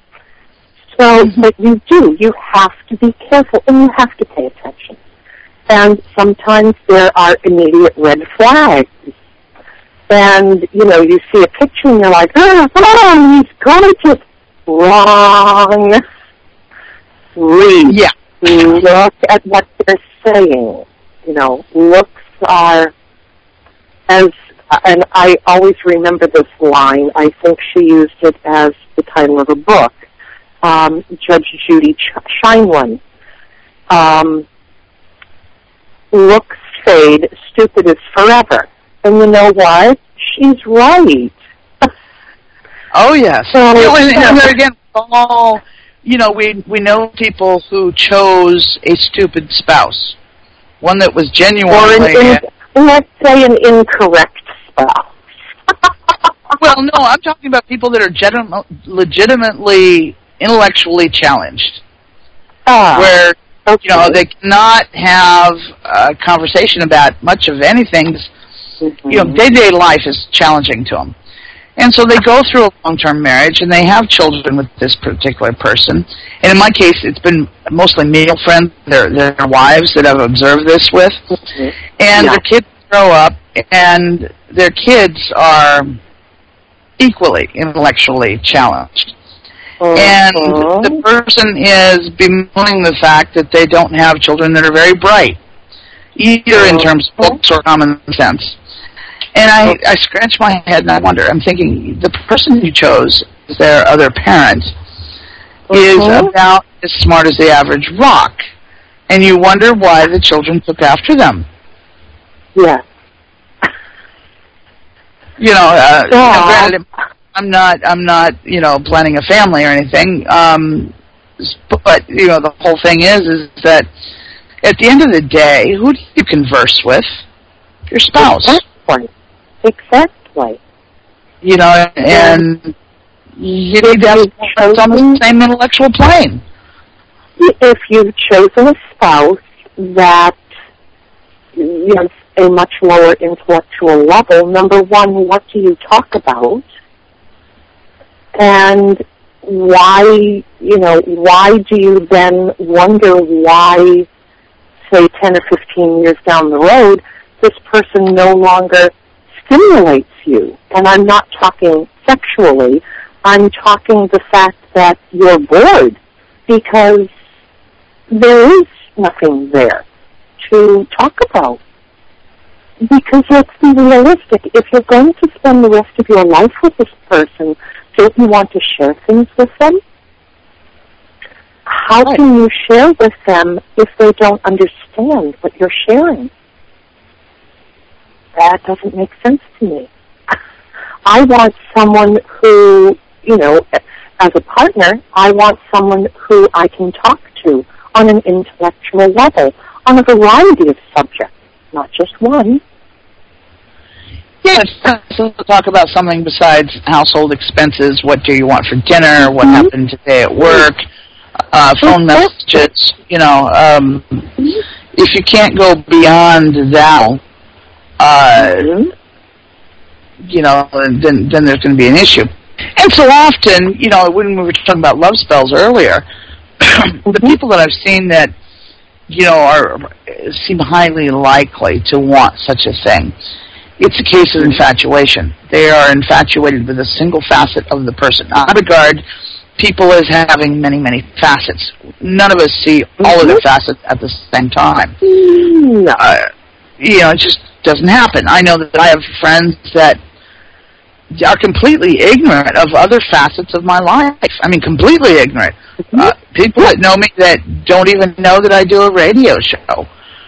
So, but you do, you have to be careful, and you have to pay attention. And sometimes there are immediate red flags. And, you know, you see a picture and you're like, oh, oh he's gorgeous. Wrong. Read. Yeah. Look at what they're saying. You know, looks are, as, and I always remember this line. I think she used it as the title of a book. Um, Judge Judy Shinewan. Um, looks fade, stupid is forever. And you know what? She's right. Oh, yes. So, you know, and, and there again, all, you know, we, we know people who chose a stupid spouse. One that was genuinely... Or an, in, let's say, an incorrect spouse. Well, no, I'm talking about people that are genuine, legitimately intellectually challenged, Ah, where okay. you know they cannot have a conversation about much of anything. Mm-hmm. You know, day-to-day life is challenging to them, and so they go through a long-term marriage and they have children with this particular person. And in my case, it's been mostly male friends, their their wives that I've observed this with, Mm-hmm. and Yeah. their kids grow up, and their kids are equally intellectually challenged. Uh-huh. And the person is bemoaning the fact that they don't have children that are very bright, either in terms of books or common sense. And I, I scratch my head and I wonder, I'm thinking, the person you chose as their other parent is Uh-huh. about as smart as the average rock. And you wonder why the children took after them. Yeah. You know, uh, Yeah. you know, granted, I'm not, I'm not, you know, planning a family or anything. Um, but you know, the whole thing is, is that at the end of the day, who do you converse with? Your spouse. Exactly. Exactly. You know, and you need to have someone on the same intellectual plane. If you've chosen a spouse that has a much lower intellectual level, number one, what do you talk about? And why, you know, why do you then wonder why, say, ten or fifteen years down the road, this person no longer stimulates you? And I'm not talking sexually. I'm talking the fact that you're bored because there is nothing there to talk about. Because let's be realistic. If you're going to spend the rest of your life with this person, don't you want to share things with them? How Right. can you share with them if they don't understand what you're sharing? That doesn't make sense to me. I want someone who, you know, as a partner, I want someone who I can talk to on an intellectual level, on a variety of subjects, not just one. Yeah, so talk about something besides household expenses. What do you want for dinner? What Mm-hmm. happened today at work? Uh, phone messages. You know, um, if you can't go beyond that, uh, Mm-hmm. you know, then then there's going to be an issue. And so often, you know, when we were talking about love spells earlier, the people that I've seen that, you know, are seem highly likely to want such a thing, it's a case of infatuation. They are infatuated with a single facet of the person. I regard people as having many, many facets. None of us see all of their facets at the same time. No. Uh, you know, it just doesn't happen. I know that I have friends that are completely ignorant of other facets of my life. I mean, completely ignorant. Uh, people that know me that don't even know that I do a radio show,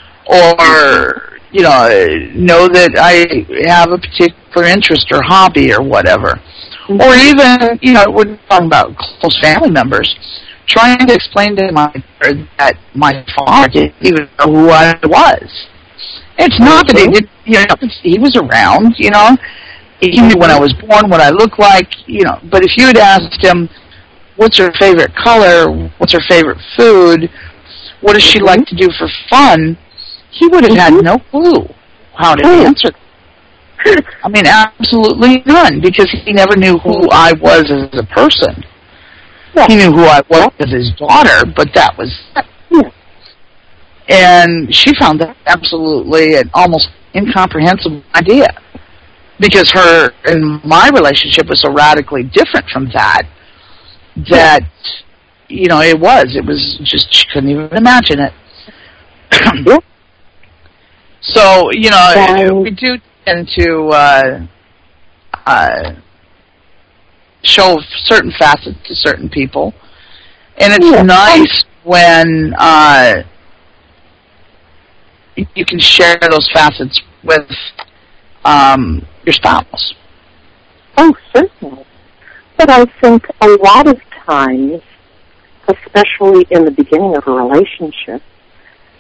or you know, know that I have a particular interest or hobby or whatever, or even, you know, we're talking about close family members, trying to explain to my that my father didn't even know who I was. It's not that he did, you know, he was around, you know. He knew when I was born, what I looked like, you know. But if you had asked him, what's her favorite color, what's her favorite food, what does she like to do for fun, he would have had no clue how to answer. I mean, absolutely none, because he never knew who I was as a person. He knew who I was as his daughter, but that was it. And she found that absolutely an almost incomprehensible idea, because her and my relationship was so radically different from that, that, you know, it was. It was just, she couldn't even imagine it. So, you know, we do tend to uh, uh, show certain facets to certain people, and it's Yeah. nice when uh, you can share those facets with um, your spouse. Oh, certainly. But I think a lot of times, especially in the beginning of a relationship,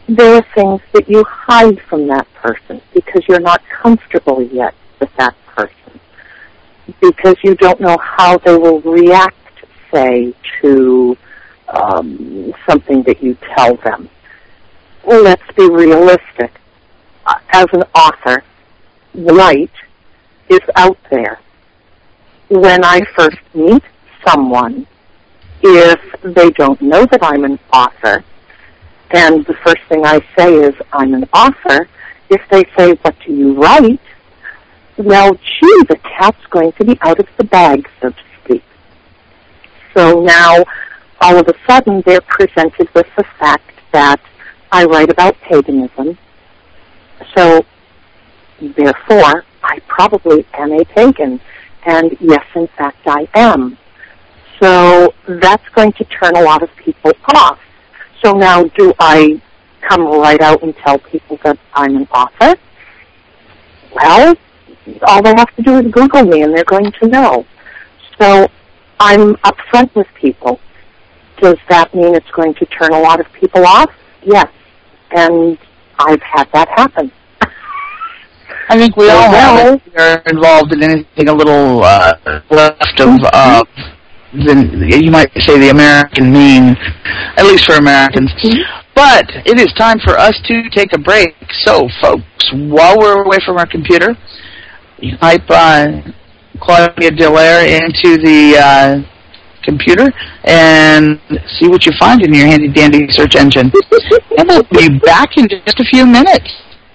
there are things that you hide from that person because you're not comfortable yet with that person, because you don't know how they will react, say, to um, something that you tell them. Well, let's be realistic. Uh, as an author, light is out there. When I first meet someone, if they don't know that I'm an author, and the first thing I say is, I'm an author, if they say, what do you write? Well, gee, the cat's going to be out of the bag, so to speak. So now, all of a sudden, they're presented with the fact that I write about paganism, so therefore, I probably am a pagan. And yes, in fact, I am. So that's going to turn a lot of people off. So now, do I come right out and tell people that I'm an author? Well, all they have to do is Google me and they're going to know. So I'm upfront with people. Does that mean it's going to turn a lot of people off? Yes. And I've had that happen. I think we all have it. We're involved in anything a little uh, left of, uh, the, you might say, the American mean, at least for Americans. But it is time for us to take a break. So, folks, while we're away from our computer, you type uh, Claudia Dallaire into the uh, computer and see what you find in your handy-dandy search engine. And we'll be back in just a few minutes.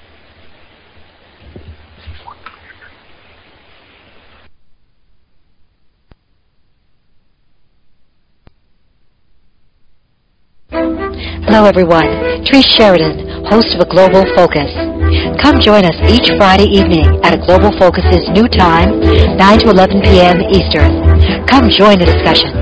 Hello, everyone. Trish Sheridan, host of A Global Focus. Come join us each Friday evening at A Global Focus's new time, nine to eleven p.m. Eastern. Come join the discussion.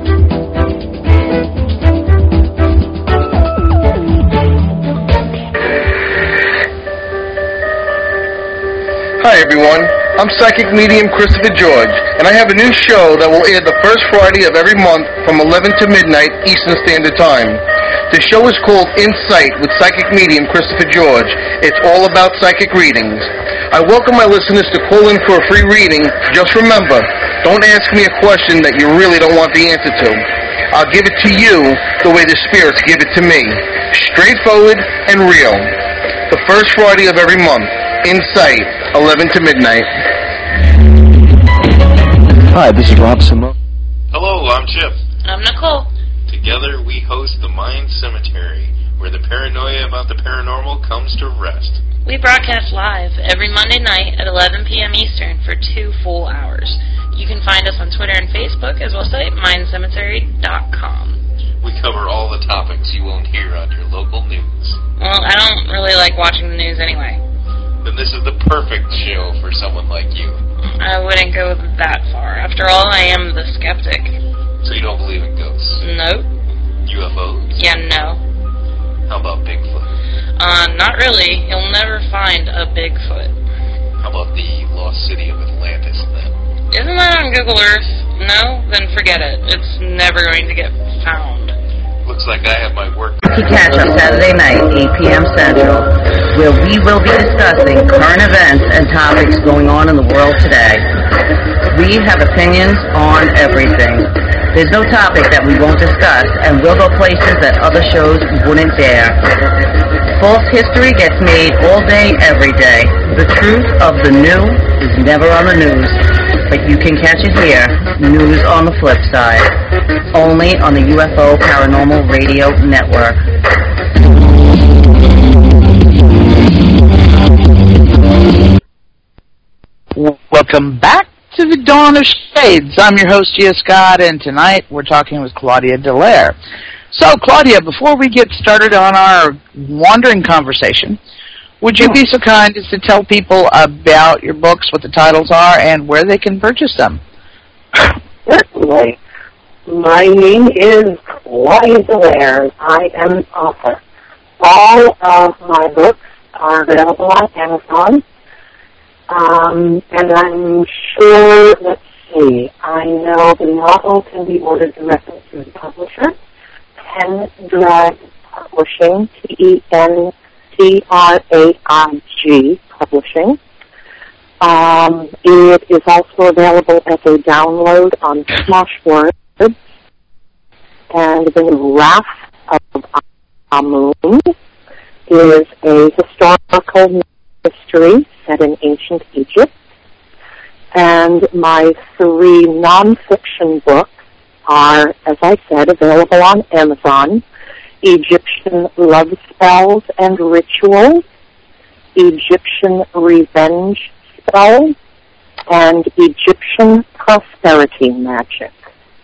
Hi, everyone. I'm psychic medium Christopher George, and I have a new show that will air the first Friday of every month from eleven to midnight Eastern Standard Time. The show is called Insight with psychic medium Christopher George. It's all about psychic readings. I welcome my listeners to call in for a free reading. Just remember, don't ask me a question that you really don't want the answer to. I'll give it to you the way the spirits give it to me. Straightforward and real. The first Friday of every month. Insight, eleven to midnight. Hi, this is Rob Simone. Hello, I'm Chip. I'm Nicole. Together we host the Mind Cemetery, where the paranoia about the paranormal comes to rest. We broadcast live every Monday night at eleven p.m. Eastern for two full hours. You can find us on Twitter and Facebook as well as mind cemetery dot com. We cover all the topics you won't hear on your local news. Well, I don't really like watching the news anyway. Then this is the perfect show for someone like you. I wouldn't go that far. After all, I am the skeptic. So you don't believe in ghosts? Nope. U F Os? Yeah, no. How about Bigfoot? Uh, not really. You'll never find a Bigfoot. How about the lost city of Atlantis, then? Isn't that on Google Earth? No? Then forget it. It's never going to get found. Looks like I have my work. You can catch us Saturday night, eight p.m. Central, where we will be discussing current events and topics going on in the world today. We have opinions on everything. There's no topic that we won't discuss, and we'll go places that other shows wouldn't dare. False history gets made all day, every day. The truth of the new is never on the news, but you can catch it here, news on the flip side, only on the U F O Paranormal Radio Network. Welcome back to the Dawn of Shades. I'm your host, Gia Scott, and tonight we're talking with Claudia Dallaire. So, Claudia, before we get started on our wandering conversation, would you be so kind as to tell people about your books, what the titles are, and where they can purchase them? Certainly. My name is Claudia Dallaire. I am an author. All of my books are available on Amazon. Um, and I'm sure, let's see, I know the novel can be ordered directly through the publisher. Pen Drag Publishing, T E N T R A I G Publishing. Um, it is also available as a download on Smashwords. And the Wrath of Amun is a historical mystery set in ancient Egypt. And my three nonfiction books are, as I said, available on Amazon: Egyptian Love Spells and Rituals, Egyptian Revenge Spells, and Egyptian Prosperity Magic.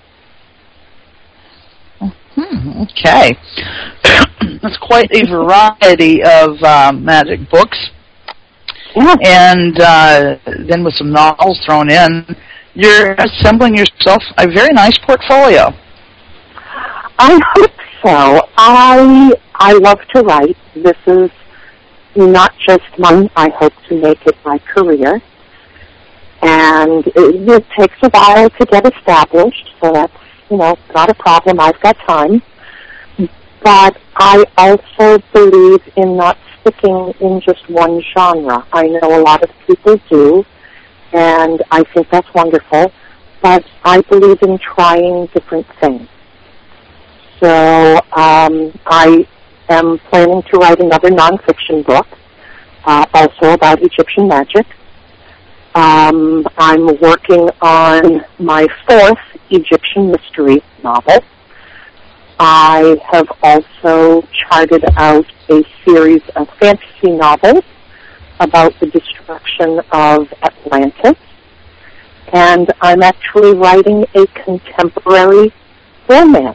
Hmm, okay. That's quite a variety of uh, magic books. Yeah. And uh, then with some novels thrown in, you're assembling yourself a very nice portfolio. I hope so. I I love to write. This is not just mine. I hope to make it my career. And it, it takes a while to get established, so that's, you know, not a problem. I've got time. But I also believe in not sticking in just one genre. I know a lot of people do, and I think that's wonderful, but I believe in trying different things. So um, I am planning to write another nonfiction book, uh, also about Egyptian magic. Um, I'm working on my fourth Egyptian mystery novel. I have also charted out a series of fantasy novels about the destruction of Atlantis. And I'm actually writing a contemporary romance.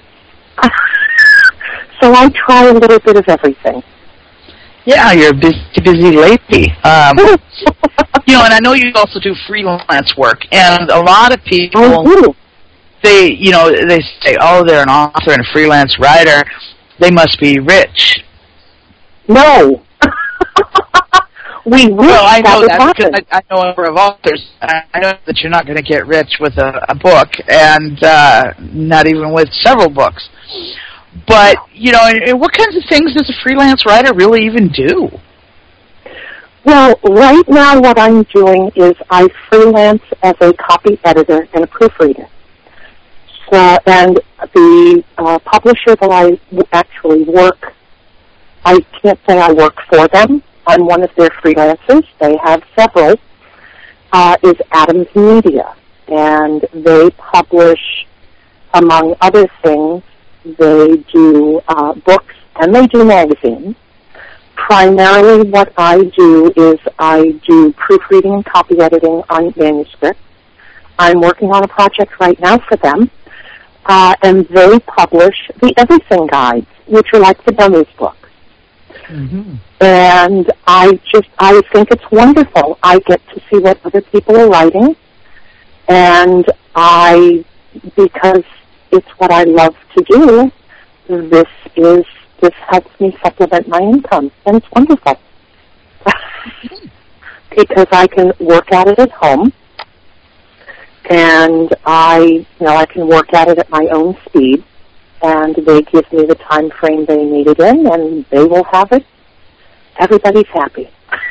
So I try a little bit of everything. Yeah, you're a busy, busy lady. Um, you know, and I know you also do freelance work, and a lot of people, I do. they, you know, they say, oh, they're an author and a freelance writer. They must be rich. No. We wish well, I know that, that because I, I know a number of authors. I, I know that you're not going to get rich with a, a book, and uh, not even with several books. But, you know, and what kinds of things does a freelance writer really even do? Well, right now what I'm doing is I freelance as a copy editor and a proofreader. So, and the uh, publisher that I actually work, I can't say I work for them. I'm one of their freelancers. They have several. Uh, is Adams Media, and they publish, among other things, they do uh, books and they do magazines. Primarily what I do is I do proofreading and copy editing on manuscripts. I'm working on a project right now for them, uh, and they publish the Everything Guides, which are like the dummies books. Mm-hmm. And I just, I think it's wonderful. I get to see what other people are writing, and I, because it's what I love to do, this is, this helps me supplement my income, and it's wonderful. Because I can work at it at home, and I, you know, I can work at it at my own speed, and they give me the time frame they need it in, and they will have it. Everybody's happy.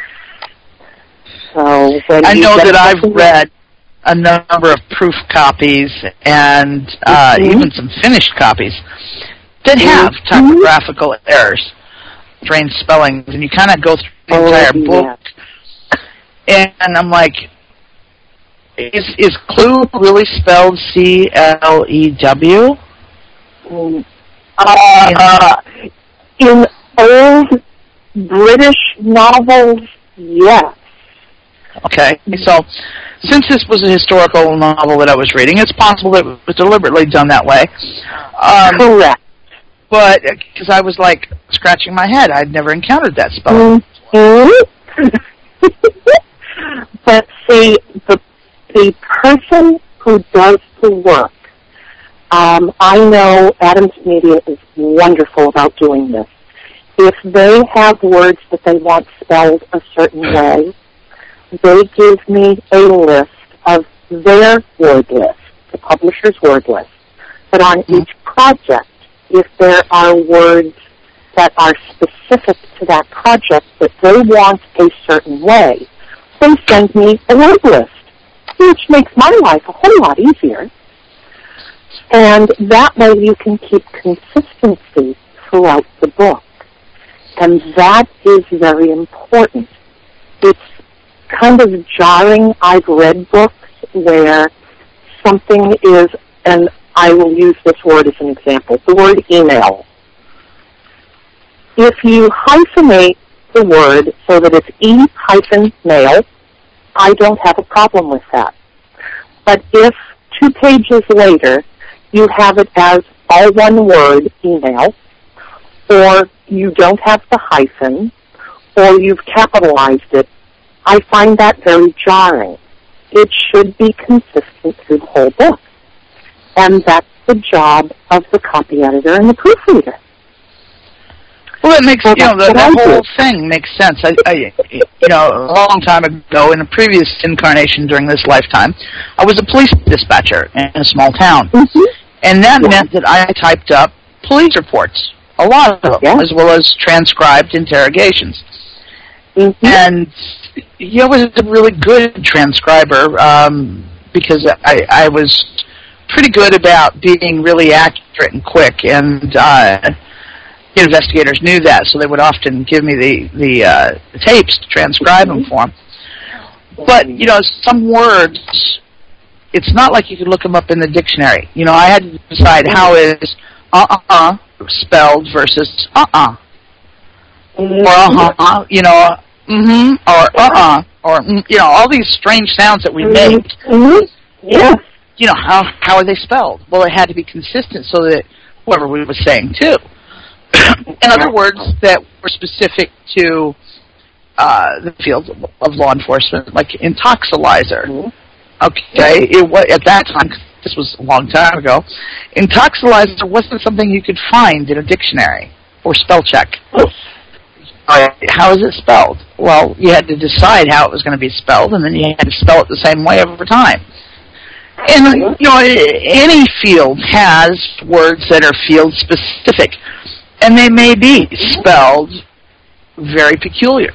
So when I know that I've read a number of proof copies and uh, mm-hmm. even some finished copies that have mm-hmm. typographical errors, strange spellings, and you kind of go through the oh, entire yeah. book, and I'm like, is is Clue really spelled C L E W? Mm. Uh, in old British novels, yes. Okay, so since this was a historical novel that I was reading, it's possible that it was deliberately done that way. Um, Correct. But, because I was, like, scratching my head. I'd never encountered that spelling. Mm-hmm. But, see, the, the person who does the work, um, I know Adams Media is wonderful about doing this. If they have words that they want spelled a certain way, they give me a list of their word list, the publisher's word list. But on each project, if there are words that are specific to that project that they want a certain way, they send me a word list, which makes my life a whole lot easier. And that way you can keep consistency throughout the book. And that is very important. It's kind of jarring. I've read books where something is, and I will use this word as an example, the word email. If you hyphenate the word so that it's e hyphen mail, I don't have a problem with that. But if two pages later you have it as all one word, email, or you don't have the hyphen, or you've capitalized it, I find that very jarring. It should be consistent through the whole book. And that's the job of the copy editor and the proofreader. Well, it makes, so you know, the, the whole do. thing makes sense. I, I, you know, a long time ago, in a previous incarnation during this lifetime, I was a police dispatcher in a small town. Mm-hmm. And that yeah. meant that I typed up police reports, a lot of them, yeah. as well as transcribed interrogations. Mm-hmm. And you know, I was a really good transcriber um, because I, I was pretty good about being really accurate and quick, and uh, investigators knew that, so they would often give me the the, uh, the tapes to transcribe them for them. But you know, some words, it's not like you could look them up in the dictionary. You know, I had to decide how is uh-uh spelled versus uh-uh. Or uh-huh, you know, mm-hmm, or uh-uh, or, mm, you know, all these strange sounds that we make. Mm-hmm. Yeah. You know, how how are they spelled? Well, it had to be consistent so that whoever we were saying to. In other words, that were specific to uh, the field of law enforcement, like intoxilizer. Mm-hmm. Okay, it was, at that time, this was a long time ago, intoxilizer wasn't something you could find in a dictionary or spell check. Uh, how is it spelled? Well, you had to decide how it was going to be spelled, and then you had to spell it the same way over time. And, you know, any field has words that are field specific, and they may be spelled very peculiar.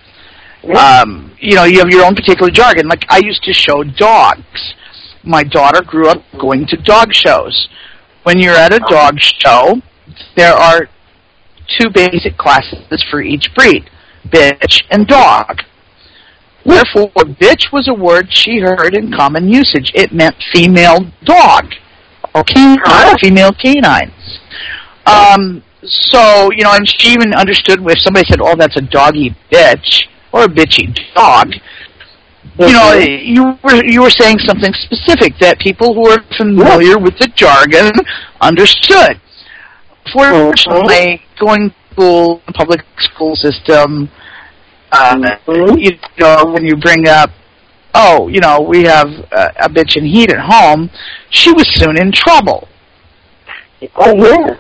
Um, you know, you have your own particular jargon. Like, I used to show dogs. My daughter grew up going to dog shows. When you're at a dog show, there are two basic classes for each breed, bitch and dog. Therefore, bitch was a word she heard in common usage. It meant female dog, or canine, female canine. Um, so, you know, and she even understood if somebody said, oh, that's a doggy bitch, or a bitchy dog, you know, you were you were saying something specific that people who are familiar with the jargon understood. Fortunately, going to school, the public school system, uh, you know, when you bring up, oh, you know, we have uh, a bitch in heat at home, she was soon in trouble. Oh, yeah.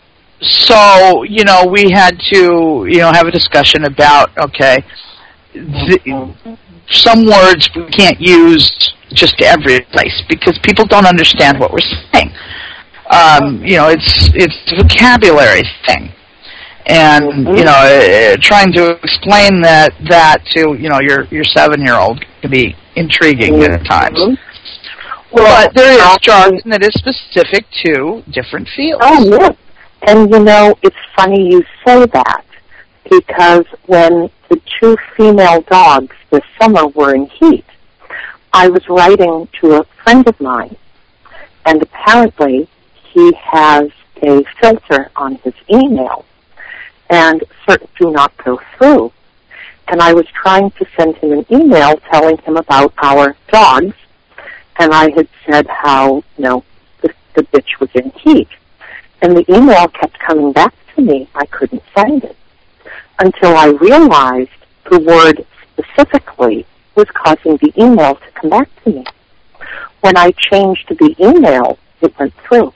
So, you know, we had to, you know, have a discussion about, okay, the, some words we can't use just every place because people don't understand what we're saying. Um, you know, it's it's a vocabulary thing, and mm-hmm. you know, uh, trying to explain that that to you know your your seven year old can be intriguing mm-hmm. at times. Well, but there is jargon that is specific to different fields. Oh yeah, and you know, it's funny you say that because when the two female dogs this summer were in heat, I was writing to a friend of mine, and apparently he has a filter on his email, and certain do not go through. And I was trying to send him an email telling him about our dogs, and I had said how, you know, the, the bitch was in heat. And the email kept coming back to me. I couldn't find it until I realized the word specifically was causing the email to come back to me. When I changed the email, it went through.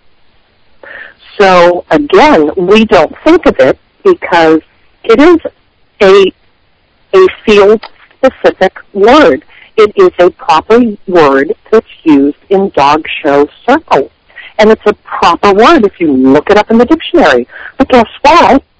So, again, we don't think of it because it is a, a field-specific word. It is a proper word that's used in dog show circles. And it's a proper word if you look it up in the dictionary. But guess what?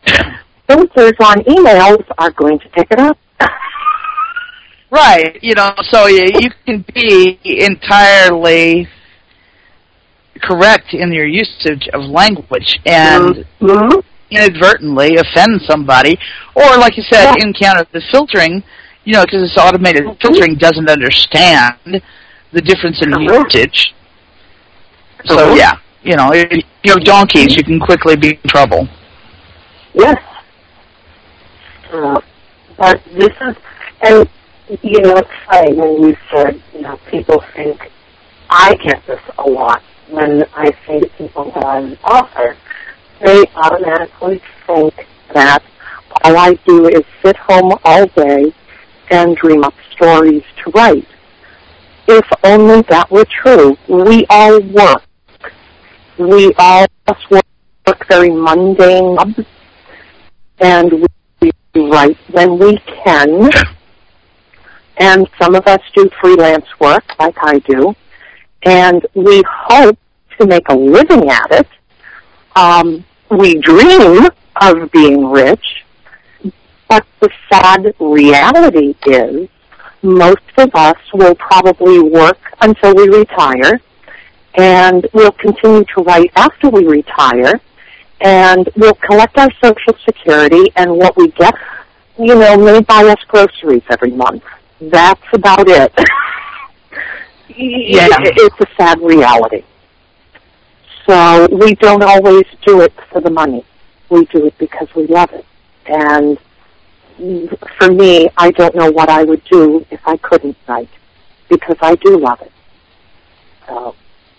filters on emails are going to pick it up. Right. You know, so you, you can be entirely correct in your usage of language and mm-hmm. inadvertently offend somebody, or like you said, yeah. encounter the filtering, you know, because this automated mm-hmm. filtering doesn't understand the difference in mm-hmm. usage. So, mm-hmm. yeah, you know, if you have donkeys, you can quickly be in trouble. Yes. Uh, but this is, and, you know, it's funny when you said, you know, people think, I get this a lot when I say to people that I'm an author, they automatically think that all I do is sit home all day and dream up stories to write. If only that were true. We all work. We all just work, work very mundane jobs, and we write when we can. And some of us do freelance work, like I do, and we hope to make a living at it. Um, we dream of being rich, but the sad reality is most of us will probably work until we retire, and we'll continue to write after we retire, and we'll collect our Social Security, and what we get, you know, may buy us groceries every month. That's about it. Yeah. It's a sad reality. So we don't always do it for the money. We do it because we love it. And for me, I don't know what I would do if I couldn't write, because I do love it. So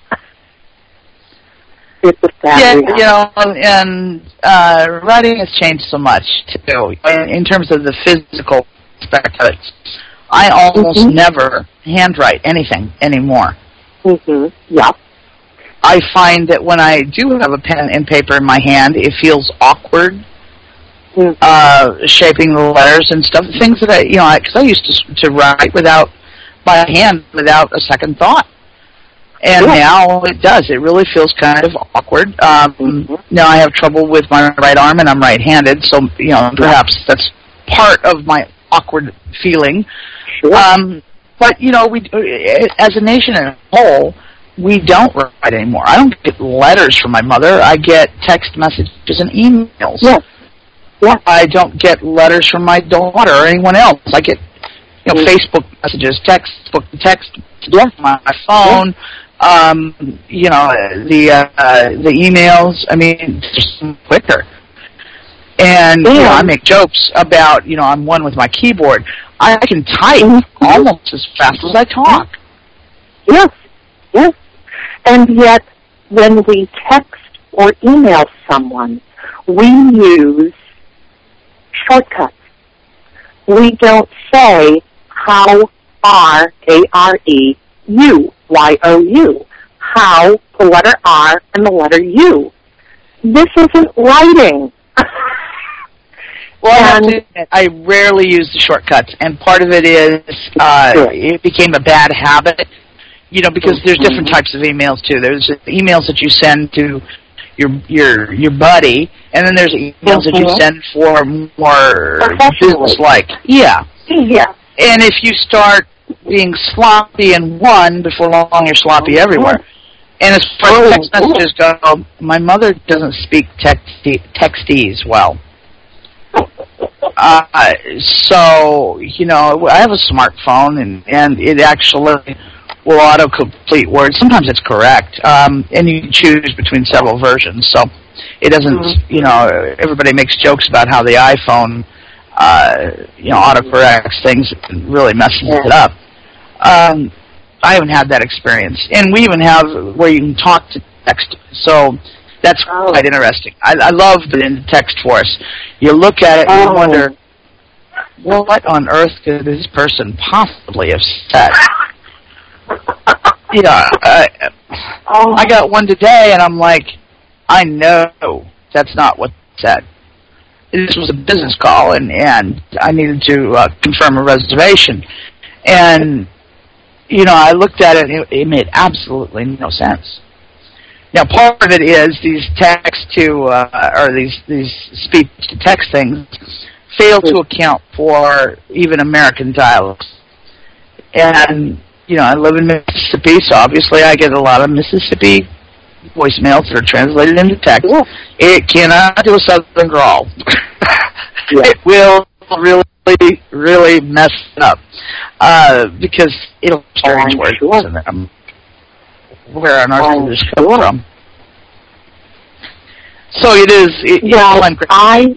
it's a sad yeah, reality. you know, and uh, writing has changed so much, too, in, in terms of the physical aspect of it. I almost mm-hmm. never handwrite anything anymore. Mm-hmm. Yeah. I find that when I do have a pen and paper in my hand, it feels awkward, mm-hmm. uh, shaping the letters and stuff. Things that I, you know, because I, I used to to write without by hand, without a second thought, and yeah. now it does. It really feels kind of awkward. Um, mm-hmm. Now I have trouble with my right arm, and I'm right-handed, so you know, perhaps that's part of my awkward feeling. Sure. Um, but you know, we as a nation as a whole, we don't write anymore. I don't get letters from my mother. I get text messages and emails. Yes. Yeah. I don't get letters from my daughter or anyone else. I get, you know, mm-hmm. Facebook messages, text, book, text, yeah. my, my phone, yeah. um, you know, the uh, the emails. I mean, it's just quicker. And yeah. you know, I make jokes about, you know, I'm one with my keyboard. I can type mm-hmm. almost as fast as I talk. Yes. Yes. And yet, when we text or email someone, we use shortcuts. We don't say, how are, A R E, you, Y O U. How, the letter R, and the letter U. This isn't writing. Well, I, have to admit, I rarely use the shortcuts, and part of it is uh, it became a bad habit. You know, because there's different types of emails too. There's emails that you send to your your your buddy, and then there's emails that you send for more business-like. Yeah. Yeah. And if you start being sloppy in one, before long you're sloppy everywhere. And as far as text messages go, my mother doesn't speak textese well. Uh, so, you know, I have a smartphone, and, and it actually will auto-complete words. Sometimes it's correct, um, and you can choose between several versions. So it doesn't, mm-hmm. you know, everybody makes jokes about how the iPhone, uh, you know, autocorrects things and really messes yeah. it up. Um, I haven't had that experience. And we even have where you can talk to text. So that's oh. quite interesting. I, I love the text force. You look at it and oh. you wonder, well, what on earth could this person possibly have said? Yeah, I, oh. I got one today, and I'm like, I know that's not what it said. This was a business call, and, and I needed to uh, confirm a reservation. And, you know, I looked at it, and it, it made absolutely no sense. Now, part of it is these text to, uh, or these these speech to text things, fail to account for even American dialects. And you know, I live in Mississippi, so obviously I get a lot of Mississippi voicemails that are translated into text. Yeah. It cannot do a Southern drawl. Yeah. It will really, really mess it up uh, because it'll strange oh, words sure. in them. Where on earth oh, did this come sure. from? So it is. It, yeah, it's I.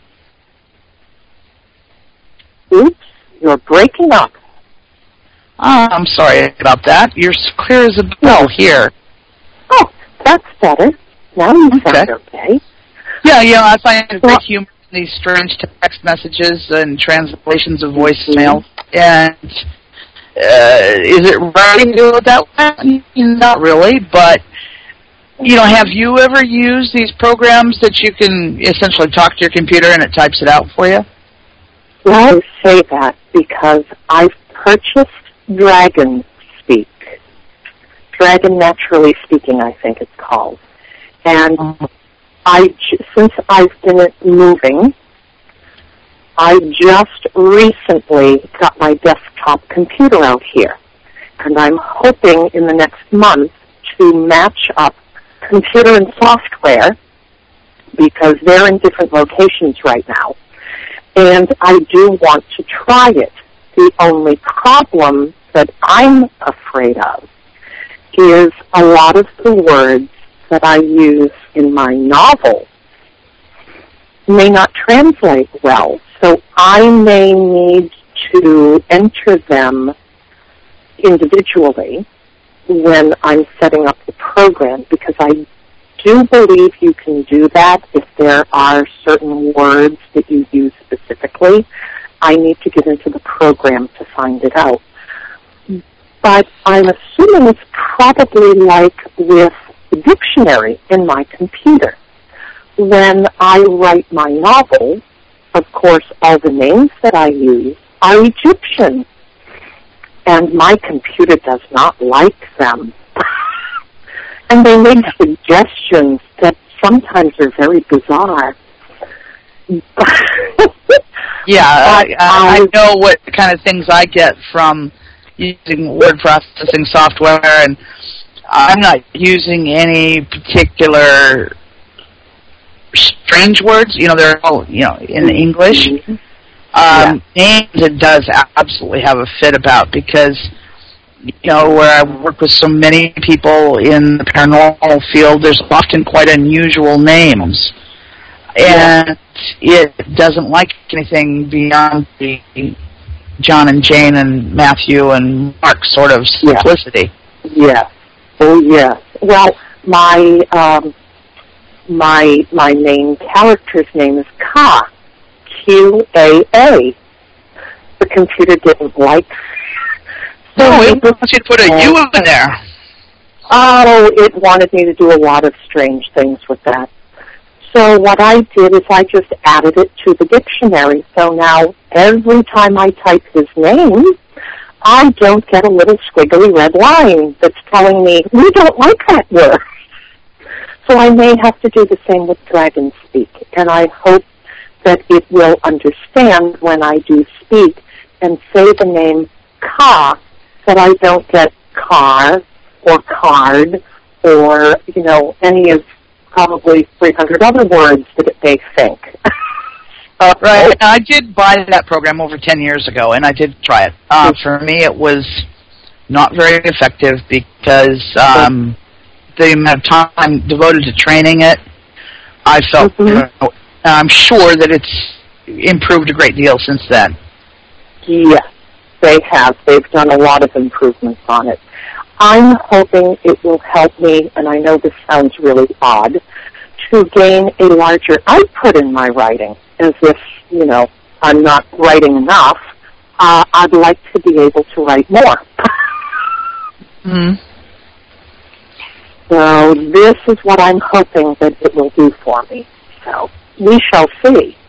Oops, you're breaking up. Oh, I'm sorry about that. You're as clear as a bell no. here. Oh, that's better. Now you okay. sound okay. Yeah, yeah, I find it great humor in these strange text messages and translations of voicemail. Mm-hmm. And uh, is it right to do it that way? Not really, but, you know, have you ever used these programs that you can essentially talk to your computer and it types it out for you? Well, I say that because I've purchased Dragon Speak. Dragon Naturally Speaking, I think it's called. And I, since I've been moving, I just recently got my desktop computer out here. And I'm hoping in the next month to match up computer and software because they're in different locations right now. And I do want to try it. The only problem that I'm afraid of is a lot of the words that I use in my novel may not translate well. So I may need to enter them individually when I'm setting up the program because I do believe you can do that if there are certain words that you use specifically. I need to get into the program to find it out. But I'm assuming it's probably like with the dictionary in my computer. When I write my novel, of course, all the names that I use are Egyptian. And my computer does not like them. And they make suggestions that sometimes are very bizarre. Yeah, I, I, I know what kind of things I get from using word processing software, and I'm not using any particular strange words. You know, they're all, you know, in English. Mm-hmm. Um, yeah. Names it does absolutely have a fit about because, you know, where I work with so many people in the paranormal field, there's often quite unusual names. And yeah. It doesn't like anything beyond the John and Jane and Matthew and Mark sort of simplicity. Yeah. yeah. Oh, yes. Well, my um, my my main character's name is Ka, Q A A. The computer didn't like. So no, it wants you to put a U in there. Oh, it wanted me to do a lot of strange things with that. So what I did is I just added it to the dictionary. So now every time I type his name, I don't get a little squiggly red line that's telling me, we don't like that word. So I may have to do the same with Dragon Speak. And I hope that it will understand when I do speak and say the name Ka, that I don't get car or card or, you know, any of probably three hundred other words that it may think. uh, right. I did buy that program over ten years ago, and I did try it. Uh, for me, it was not very effective because um, the amount of time devoted to training it, I felt, mm-hmm. you know, I'm sure that it's improved a great deal since then. Yes, they have. They've done a lot of improvements on it. I'm hoping it will help me, and I know this sounds really odd, to gain a larger output in my writing, as if, you know, I'm not writing enough. Uh, I'd like to be able to write more. mm-hmm. So this is what I'm hoping that it will do for me. So we shall see.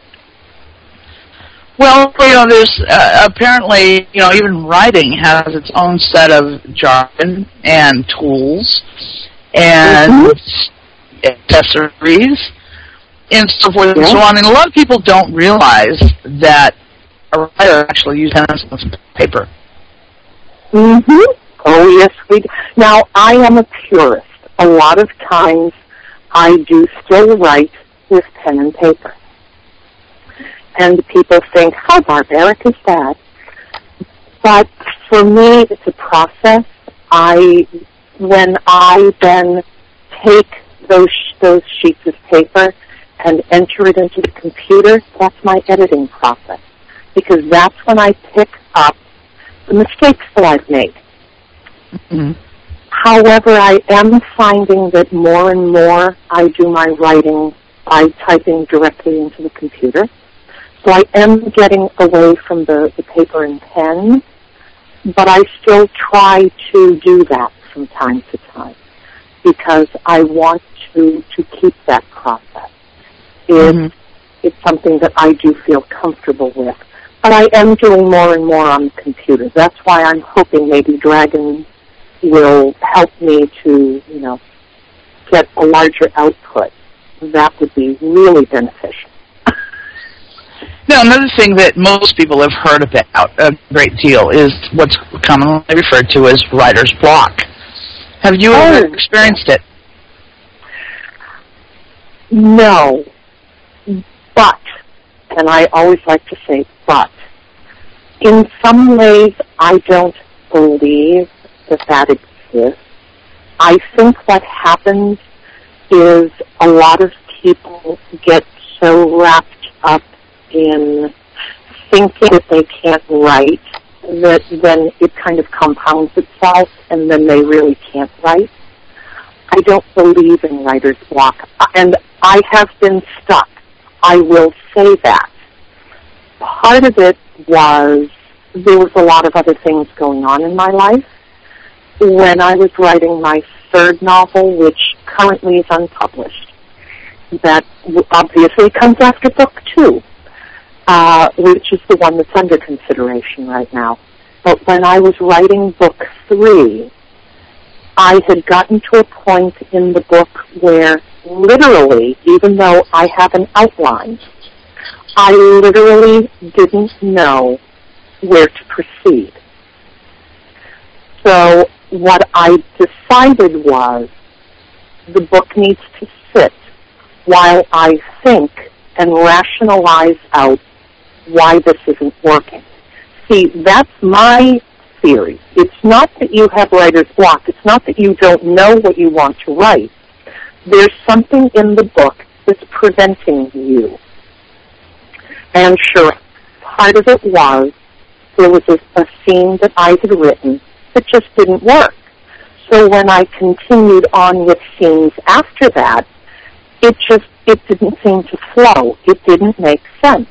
Well, you know, there's uh, apparently, you know, even writing has its own set of jargon and tools, and mm-hmm. accessories, and so forth and Yeah. so on. And a lot of people don't realize that a writer actually uses pencil and paper. Mm-hmm. Oh, yes, we do. Now, I am a purist. A lot of times I do still write with pen and paper. And people think, how barbaric is that? But for me, it's a process. I, when I then take those those sheets of paper and enter it into the computer, that's my editing process. Because that's when I pick up the mistakes that I've made. Mm-hmm. However, I am finding that more and more I do my writing by typing directly into the computer. So I am getting away from the, the paper and pen, but I still try to do that from time to time because I want to, to keep that process. It's, Mm-hmm. it's something that I do feel comfortable with. But I am doing more and more on the computer. That's why I'm hoping maybe Dragon will help me to, you know, get a larger output. That would be really beneficial. Now, another thing that most people have heard about a great deal is what's commonly referred to as writer's block. Have you Oh. ever experienced it? No, but, and I always like to say but, in some ways I don't believe that that exists. I think what happens is a lot of people get so wrapped up in thinking that they can't write that then it kind of compounds itself and then they really can't write. I don't believe in writer's block, and I have been stuck. I will say that. Part of it was there was a lot of other things going on in my life. When I was writing my third novel, which currently is unpublished, that obviously comes after book two, uh, which is the one that's under consideration right now. But when I was writing book three, I had gotten to a point in the book where literally, even though I have an outline, I literally didn't know where to proceed. So what I decided was the book needs to sit while I think and rationalize out why this isn't working. See, that's my theory. It's not that you have writer's block. It's not that you don't know what you want to write. There's something in the book that's preventing you. And sure, part of it was there was a, a scene that I had written that just didn't work. So when I continued on with scenes after that, it just, it didn't seem to flow. It didn't make sense.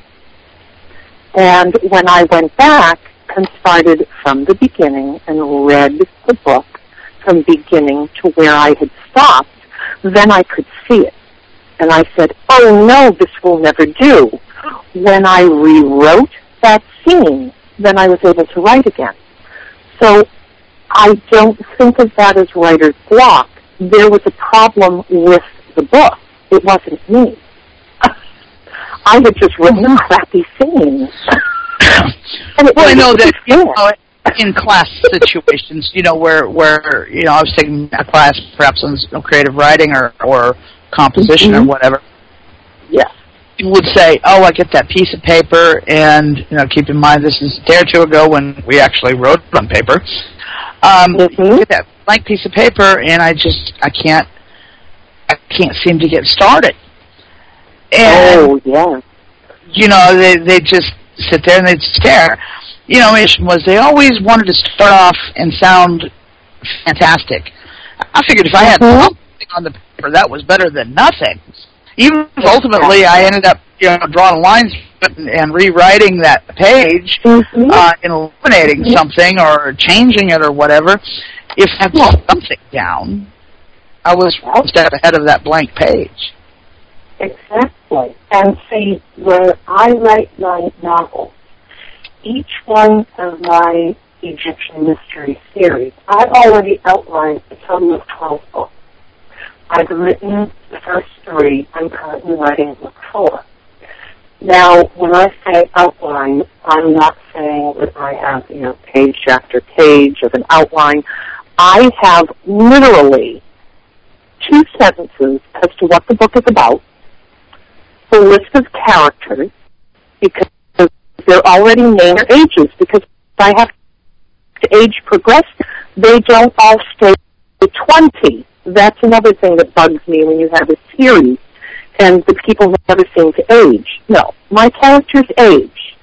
And when I went back and started from the beginning and read the book from beginning to where I had stopped, then I could see it. And I said, oh no, this will never do. When I rewrote that scene, then I was able to write again. So I don't think of that as writer's block. There was a problem with the book. It wasn't me. I had just written a crappy scene. And it Well, I know that you fair. know, in class situations, you know, where, where you know, I was taking a class perhaps on you know, creative writing or, or composition Mm-hmm. or whatever. Yes. People would say, oh, I get that piece of paper, and, you know, keep in mind this is a day or two ago when we actually wrote it on paper. Um, Mm-hmm. I get that blank piece of paper, and I just, I can't, I can't seem to get started. And, Oh, yeah. you know, they they just sit there and they'd stare. You know, it was they always wanted to start off and sound fantastic. I figured if I had Mhm. something on the paper, that was better than nothing. Even if ultimately I ended up, you know, drawing lines and, and rewriting that page Mhm. uh, and eliminating Mhm. something or changing it or whatever, if I had Yeah. something down, I was one step ahead of that blank page. Exactly. And see, where I write my novels, each one of my Egyptian mystery series, I've already outlined a total of twelve books. I've written the first three. I'm currently writing book four. Now, when I say outline, I'm not saying that I have, you know, page after page of an outline. I have literally two sentences as to what the book is about, a list of characters, because they're already named their ages, because I have to age progress. They don't all stay twenty. That's another thing that bugs me when you have a series and the people never seem to age. No, my characters age.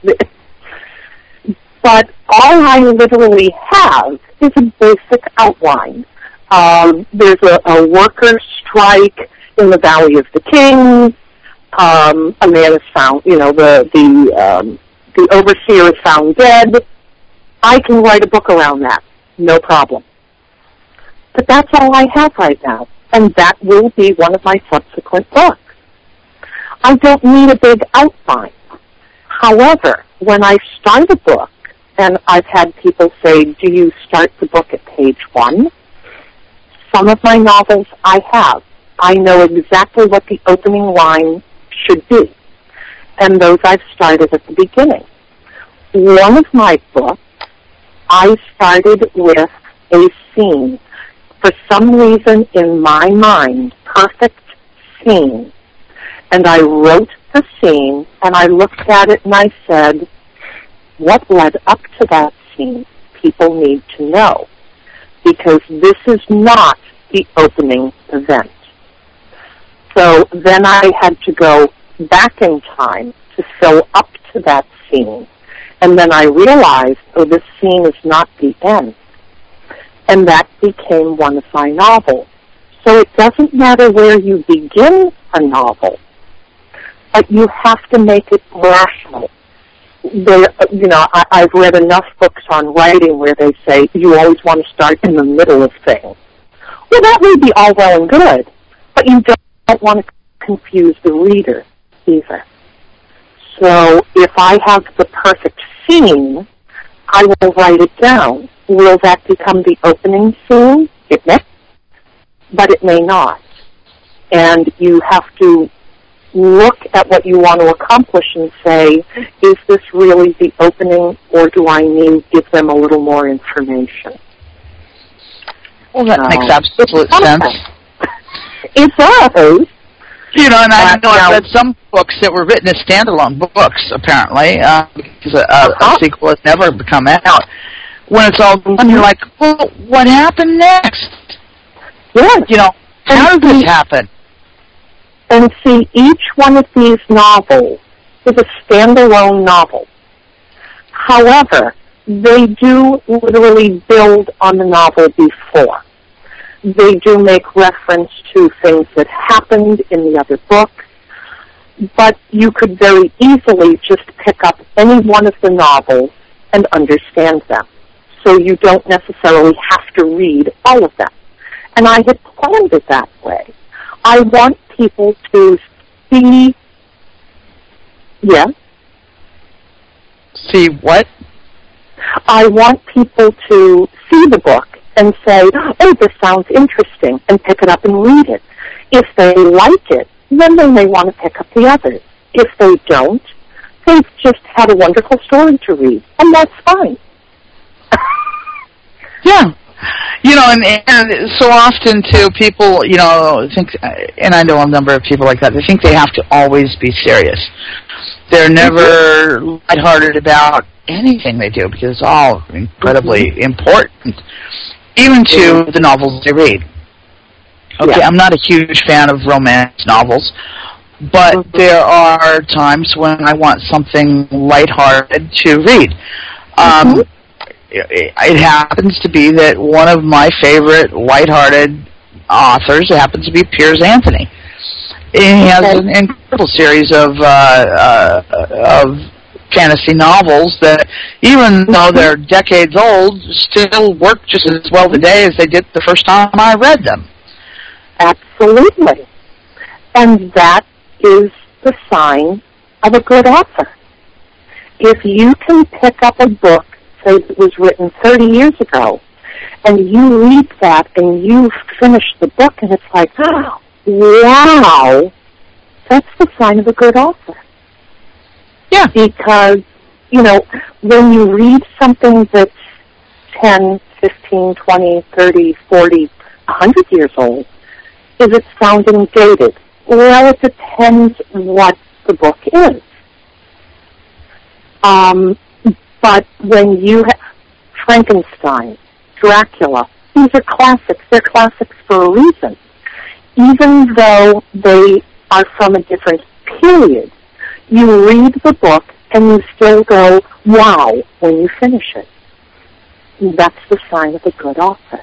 But all I literally have is a basic outline. Um, there's a, a worker strike in the Valley of the Kings. Um, a man is found, you know, the the um, the overseer is found dead. I can write a book around that, no problem. But that's all I have right now, and that will be one of my subsequent books. I don't need a big outline. However, when I start a book, and I've had people say, do you start the book at page one? Some of my novels I have. I know exactly what the opening line should be, and those I've started at the beginning. One of my books, I started with a scene. For some reason in my mind, perfect scene. And I wrote the scene, and I looked at it and I said, what led up to that scene? People need to know. Because this is not the opening event. So then I had to go back in time to fill up to that scene. And then I realized, oh, this scene is not the end. And that became one of my novels. So it doesn't matter where you begin a novel, but you have to make it rational. They, you know, I, I've read enough books on writing where they say you always want to start in the middle of things. Well, that may be all well and good, but you don't, don't want to confuse the reader either. So if I have the perfect scene, I will write it down. Will that become the opening scene? It may, but it may not. And you have to look at what you want to accomplish and say, is this really the opening, or do I need to give them a little more information? Well, that so, makes absolute sense. It does. You know, and I uh, know I've now, read some books that were written as standalone books, apparently, uh, because a, a, uh-huh. a sequel has never come out. When it's all done, mm-hmm. you're like, well, what happened next? Yes. You know, how did this happen? And see, each one of these novels is a standalone novel. However, they do literally build on the novel before. They do make reference to things that happened in the other book, but you could very easily just pick up any one of the novels and understand them. So you don't necessarily have to read all of them. And I had planned it that way. I want people to see, yeah? See what? I want people to see the book and say, oh, this sounds interesting, and pick it up and read it. If they like it, then they may want to pick up the others. If they don't, they've just had a wonderful story to read, and that's fine. Yeah. You know, and, and so often, too, people, you know, think, and I know a number of people like that, they think they have to always be serious. They're never mm-hmm. lighthearted about anything they do because it's all incredibly mm-hmm. important, even to mm-hmm. the novels they read. Okay, yeah. I'm not a huge fan of romance novels, but mm-hmm. there are times when I want something lighthearted to read. Um, mm-hmm. it, it happens to be that one of my favorite lighthearted authors happens to be Piers Anthony. He has okay. an incredible series of uh, uh, of fantasy novels that, even though they're decades old, still work just as well today as they did the first time I read them. Absolutely. And that is the sign of a good author. If you can pick up a book, say it was written thirty years ago, And you read that and you finish the book and it's like, oh, wow, that's the sign of a good author. Yeah. Because, you know, when you read something that's ten, fifteen, twenty, thirty, forty, one hundred years old, is it sounding dated? Well, it depends what the book is. Um, but when you have Frankenstein, Dracula, these are classics. They're classics for a reason. Even though they are from a different period, you read the book and you still go, wow, when you finish it. That's the sign of a good author.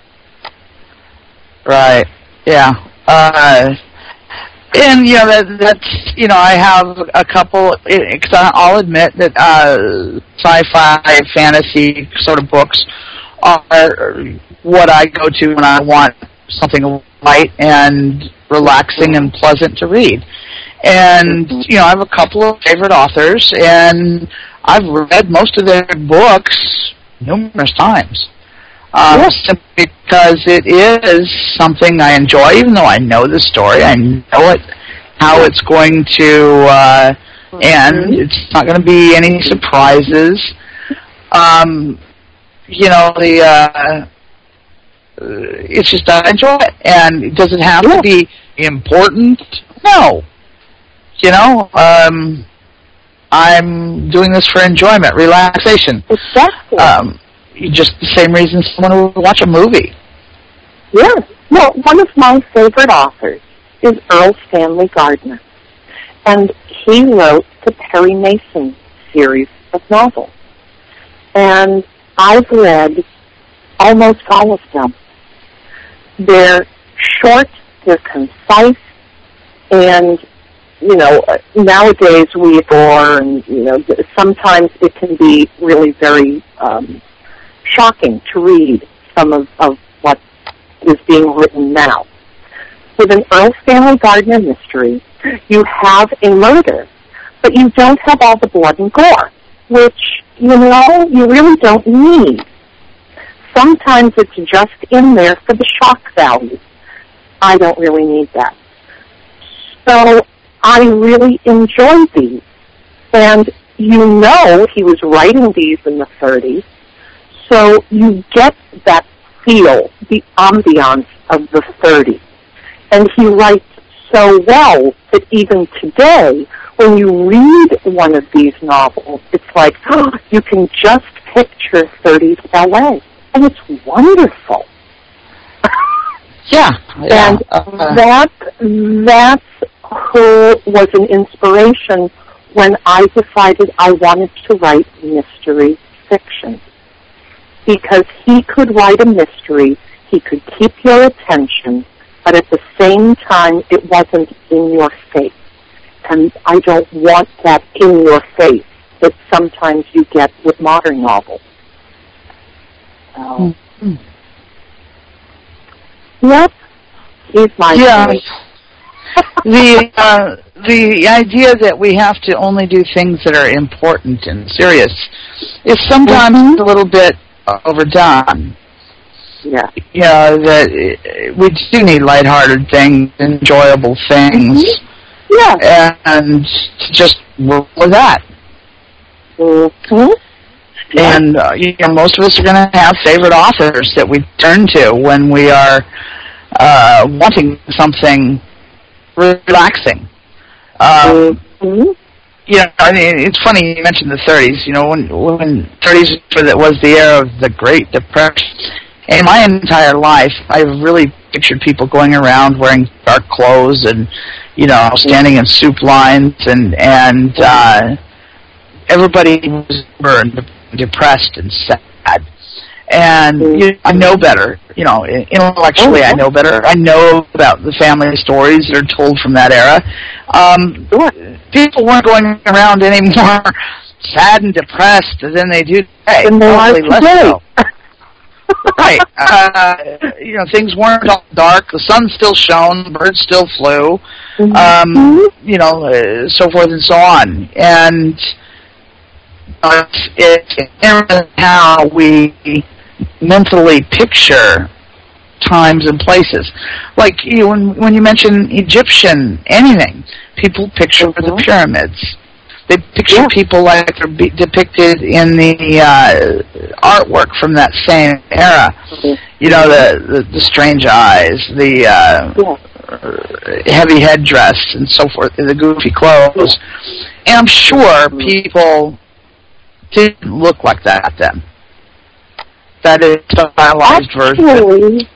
Right. Yeah. Uh, and, you know, that, that's, you know, I have a couple, because I'll admit that uh, sci-fi, fantasy sort of books are what I go to when I want something light and relaxing and pleasant to read. And, you know, I have a couple of favorite authors, and I've read most of their books numerous times. Um, yes. Simply because it is something I enjoy, even though I know the story, I know it, how it's going to uh, end. It's not going to be any surprises. Um, you know, the uh, it's just I enjoy it. And does it have yeah. to be important? No. You know, um, I'm doing this for enjoyment, relaxation. Exactly. Um, just the same reason someone would watch a movie. Yeah. Well, one of my favorite authors is Earl Stanley Gardner. And he wrote the Perry Mason series of novels. And I've read almost all of them. They're short, they're concise, and, you know, nowadays we adore, and, you know, sometimes it can be really very um, shocking to read some of, of what is being written now. With an Earl Stanley Gardner mystery, you have a murder, but you don't have all the blood and gore, which, you know, you really don't need. Sometimes it's just in there for the shock value. I don't really need that. So I really enjoy these. And you know he was writing these in the thirties, so you get that feel, the ambiance of the thirties. And he writes so well that even today, when you read one of these novels, it's like, oh, you can just picture thirties L A. And it's wonderful. Yeah. yeah. And uh, that, that's who was an inspiration when I decided I wanted to write mystery fiction. Because he could write a mystery, he could keep your attention, but at the same time, it wasn't in your face. And I don't want that in your face that sometimes you get with modern novels. So, mm-hmm. Yep, he's my yeah. choice. the uh, the idea that we have to only do things that are important and serious is sometimes mm-hmm. a little bit overdone. Yeah. You know, that we do need lighthearted things, enjoyable things. Mm-hmm. Yeah. And just work with that. Mm-hmm. And, uh, you know, most of us are going to have favorite authors that we turn to when we are uh, wanting something relaxing. Um, mm-hmm. You know, I mean, it's funny you mentioned the thirties. You know, when when thirties was the era of the Great Depression. In my entire life, I've really pictured people going around wearing dark clothes and, you know, standing in soup lines, and and uh, everybody was burned, depressed and sad. And you know, I know better. You know, intellectually, I know better. I know about the family stories that are told from that era. Um, people weren't going around any more sad and depressed than they do today. Than they are Probably less today. so. Right. Uh, you know, things weren't all dark. The sun still shone. Birds still flew. Mm-hmm. Um, you know, uh, so forth and so on. And uh, it's, it's how we mentally picture times and places. Like you know, when when you mention Egyptian anything, people picture mm-hmm. the pyramids. They picture yeah. people like they're be depicted in the uh, artwork from that same era. Mm-hmm. You know, the, the the strange eyes, the uh, yeah. heavy headdress, and so forth, and the goofy clothes. And I'm sure mm-hmm. people didn't look like that then. That is a stylized version.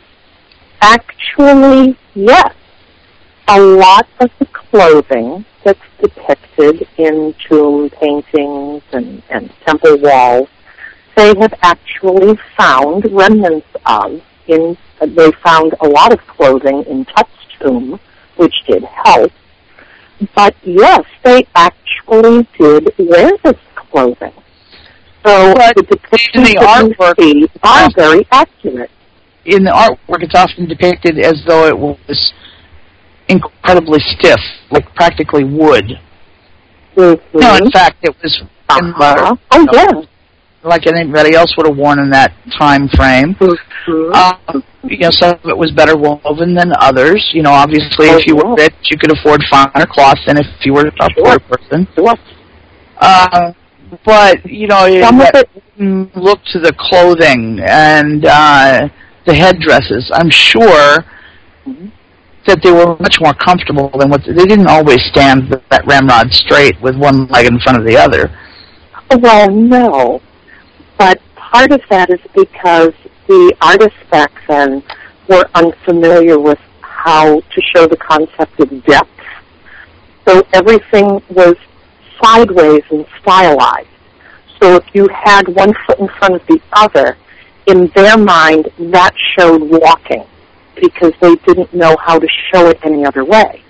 Actually, yes. A lot of the clothing that's depicted in tomb paintings and, and temple walls, they have actually found remnants of. In they found a lot of clothing in Tut's tomb, which did help. But yes, they actually did wear this clothing. So but the depictions the artwork see are very accurate. In the artwork, it's often depicted as though it was incredibly stiff, like practically wood. Mm-hmm. No, in fact, it was uh-huh. oh, yeah. like anybody else would have worn in that time frame. Mm-hmm. Um, you know, some of it was better woven than others. You know, obviously, oh, if you were rich, you could afford finer cloth than if you were a poor person. Sure. Uh, but, you know, some it, of it look to the clothing and uh, the headdresses. I'm sure mm-hmm. that they were much more comfortable than what they didn't always stand that ramrod straight with one leg in front of the other. Well, no, but part of that is because the artists back then were unfamiliar with how to show the concept of depth, so everything was sideways and stylized. So if you had one foot in front of the other, in their mind, that showed walking, because they didn't know how to show it any other way.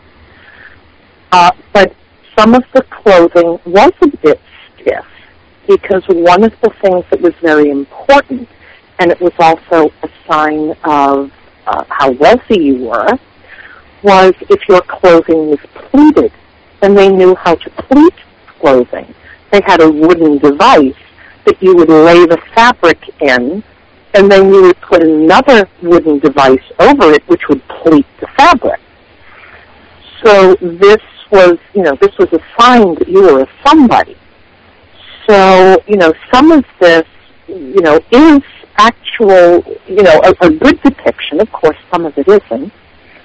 Uh, but some of the clothing was a bit stiff, because one of the things that was very important, and it was also a sign of uh, how wealthy you were, was if your clothing was pleated, and they knew how to pleat clothing. They had a wooden device that you would lay the fabric in, and then you would put another wooden device over it, which would pleat the fabric. So this was, you know, this was a sign that you were a somebody. So, you know, some of this, you know, is actual, you know, a, a good depiction. Of course, some of it isn't.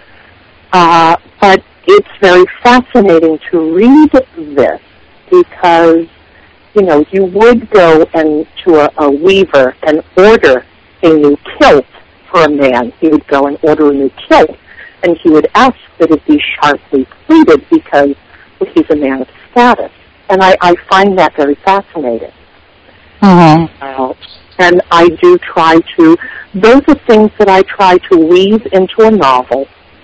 Uh, but it's very fascinating to read this because, you know, you would go and to a, a weaver and order a new kilt for a man. He would go and order a new kilt, and he would ask that it be sharply pleated because he's a man of status. And I, I find that very fascinating. Mm-hmm. Uh, and I do try to, those are things that I try to weave into a novel,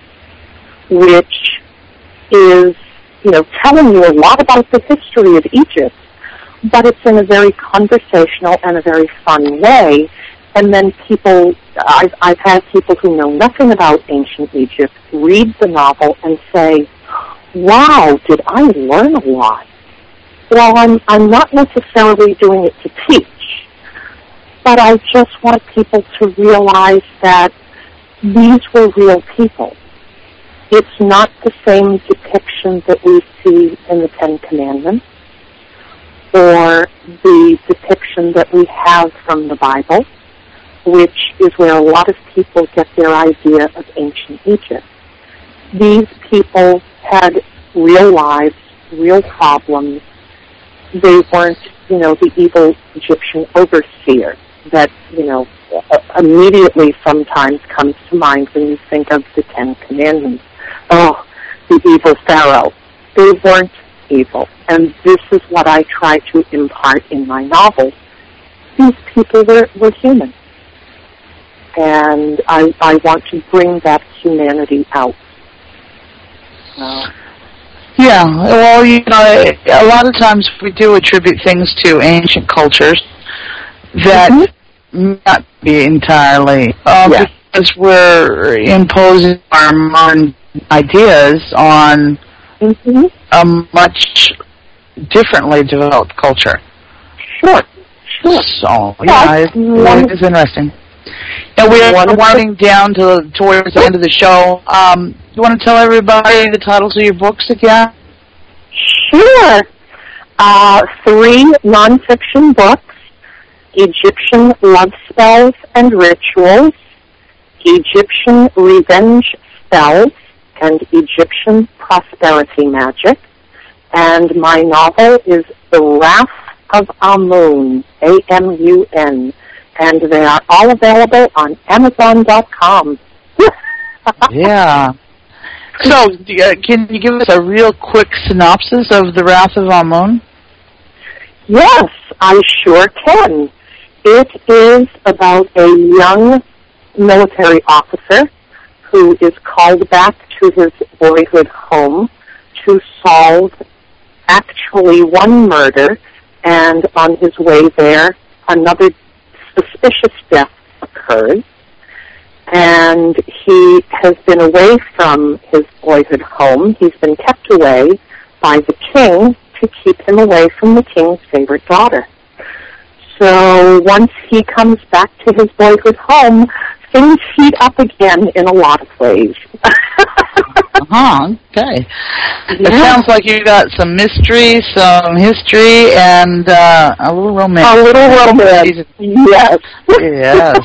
which is, you know, telling you a lot about the history of Egypt, but it's in a very conversational and a very fun way. And then people, I've, I've had people who know nothing about ancient Egypt read the novel and say, wow, did I learn a lot? Well, I'm, I'm not necessarily doing it to teach, but I just want people to realize that these were real people. It's not the same depiction that we see in the Ten Commandments or the depiction that we have from the Bible, which is where a lot of people get their idea of ancient Egypt. These people had real lives, real problems. They weren't, you know, the evil Egyptian overseer that, you know, immediately sometimes comes to mind when you think of the Ten Commandments. Oh, the evil Pharaoh. They weren't evil. And this is what I try to impart in my novels. These people were, were human. And I, I want to bring that humanity out. Uh, yeah, well, you know, a lot of times we do attribute things to ancient cultures that mm-hmm. may not be entirely, uh, yeah. because we're imposing our modern ideas on mm-hmm. a much differently developed culture. Sure, So, yeah, it, it is interesting. And we are winding down to towards the end of the show. Um, you want to tell everybody the titles of your books again? Sure. Uh, three nonfiction books, Egyptian Love Spells and Rituals, Egyptian Revenge Spells, and Egyptian Prosperity Magic. And my novel is The Wrath of Amun, A M U N. And they are all available on Amazon dot com. Yeah. So, uh, can you give us a real quick synopsis of The Wrath of Amun? Yes, I sure can. It is about a young military officer who is called back to his boyhood home to solve actually one murder, and on his way there, another suspicious death occurs. And he has been away from his boyhood home. He's been kept away by the king to keep him away from the king's favorite daughter. So once he comes back to his boyhood home, things heat up again in a lot of ways. Uh-huh, okay. It yeah. sounds like you got some mystery, some history, and uh, a little romance. A little romance, yes. Yes.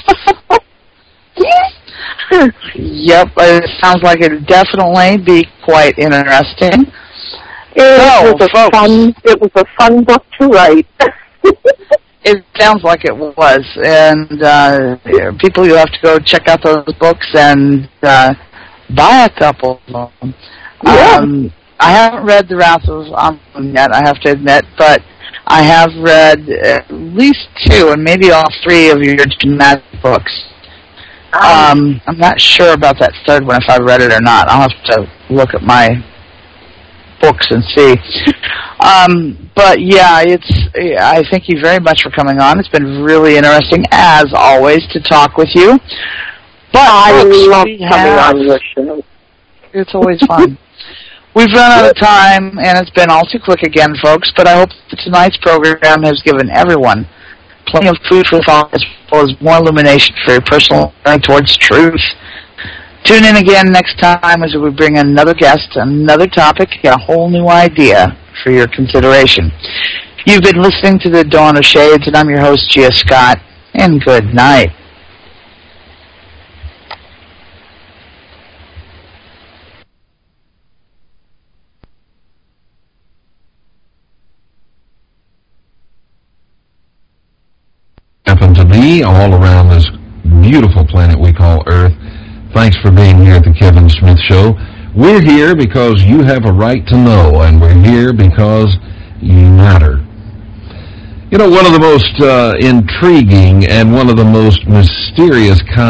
Yep, it sounds like it would definitely be quite interesting. It, so, was a folks, fun, it was a fun book to write. It sounds like it was, and uh, people, you have to go check out those books and uh, buy a couple of them. Yeah. Um, I haven't read The Wrath of Amun yet, I have to admit, but I have read at least two and maybe all three of your magic books. Um, I'm not sure about that third one, if I read it or not. I'll have to look at my books and see. Um, but yeah, it's. I thank you very much for coming on. It's been really interesting, as always, to talk with you. But I folks, love we coming have, on your show. It's always fun. We've run out of time, and it's been all too quick again, folks. But I hope that tonight's program has given everyone plenty of food for thought, as well as more illumination for your personal journey towards truth. Tune in again next time as we bring another guest, another topic, a whole new idea for your consideration. You've been listening to The Dawn of Shades, and I'm your host, Gia Scott, and good night. Happen to be all around this beautiful planet we call Earth. Thanks for being here at the Kevin Smith Show. We're here because you have a right to know, and we're here because you matter. You know, one of the most uh, intriguing and one of the most mysterious kinds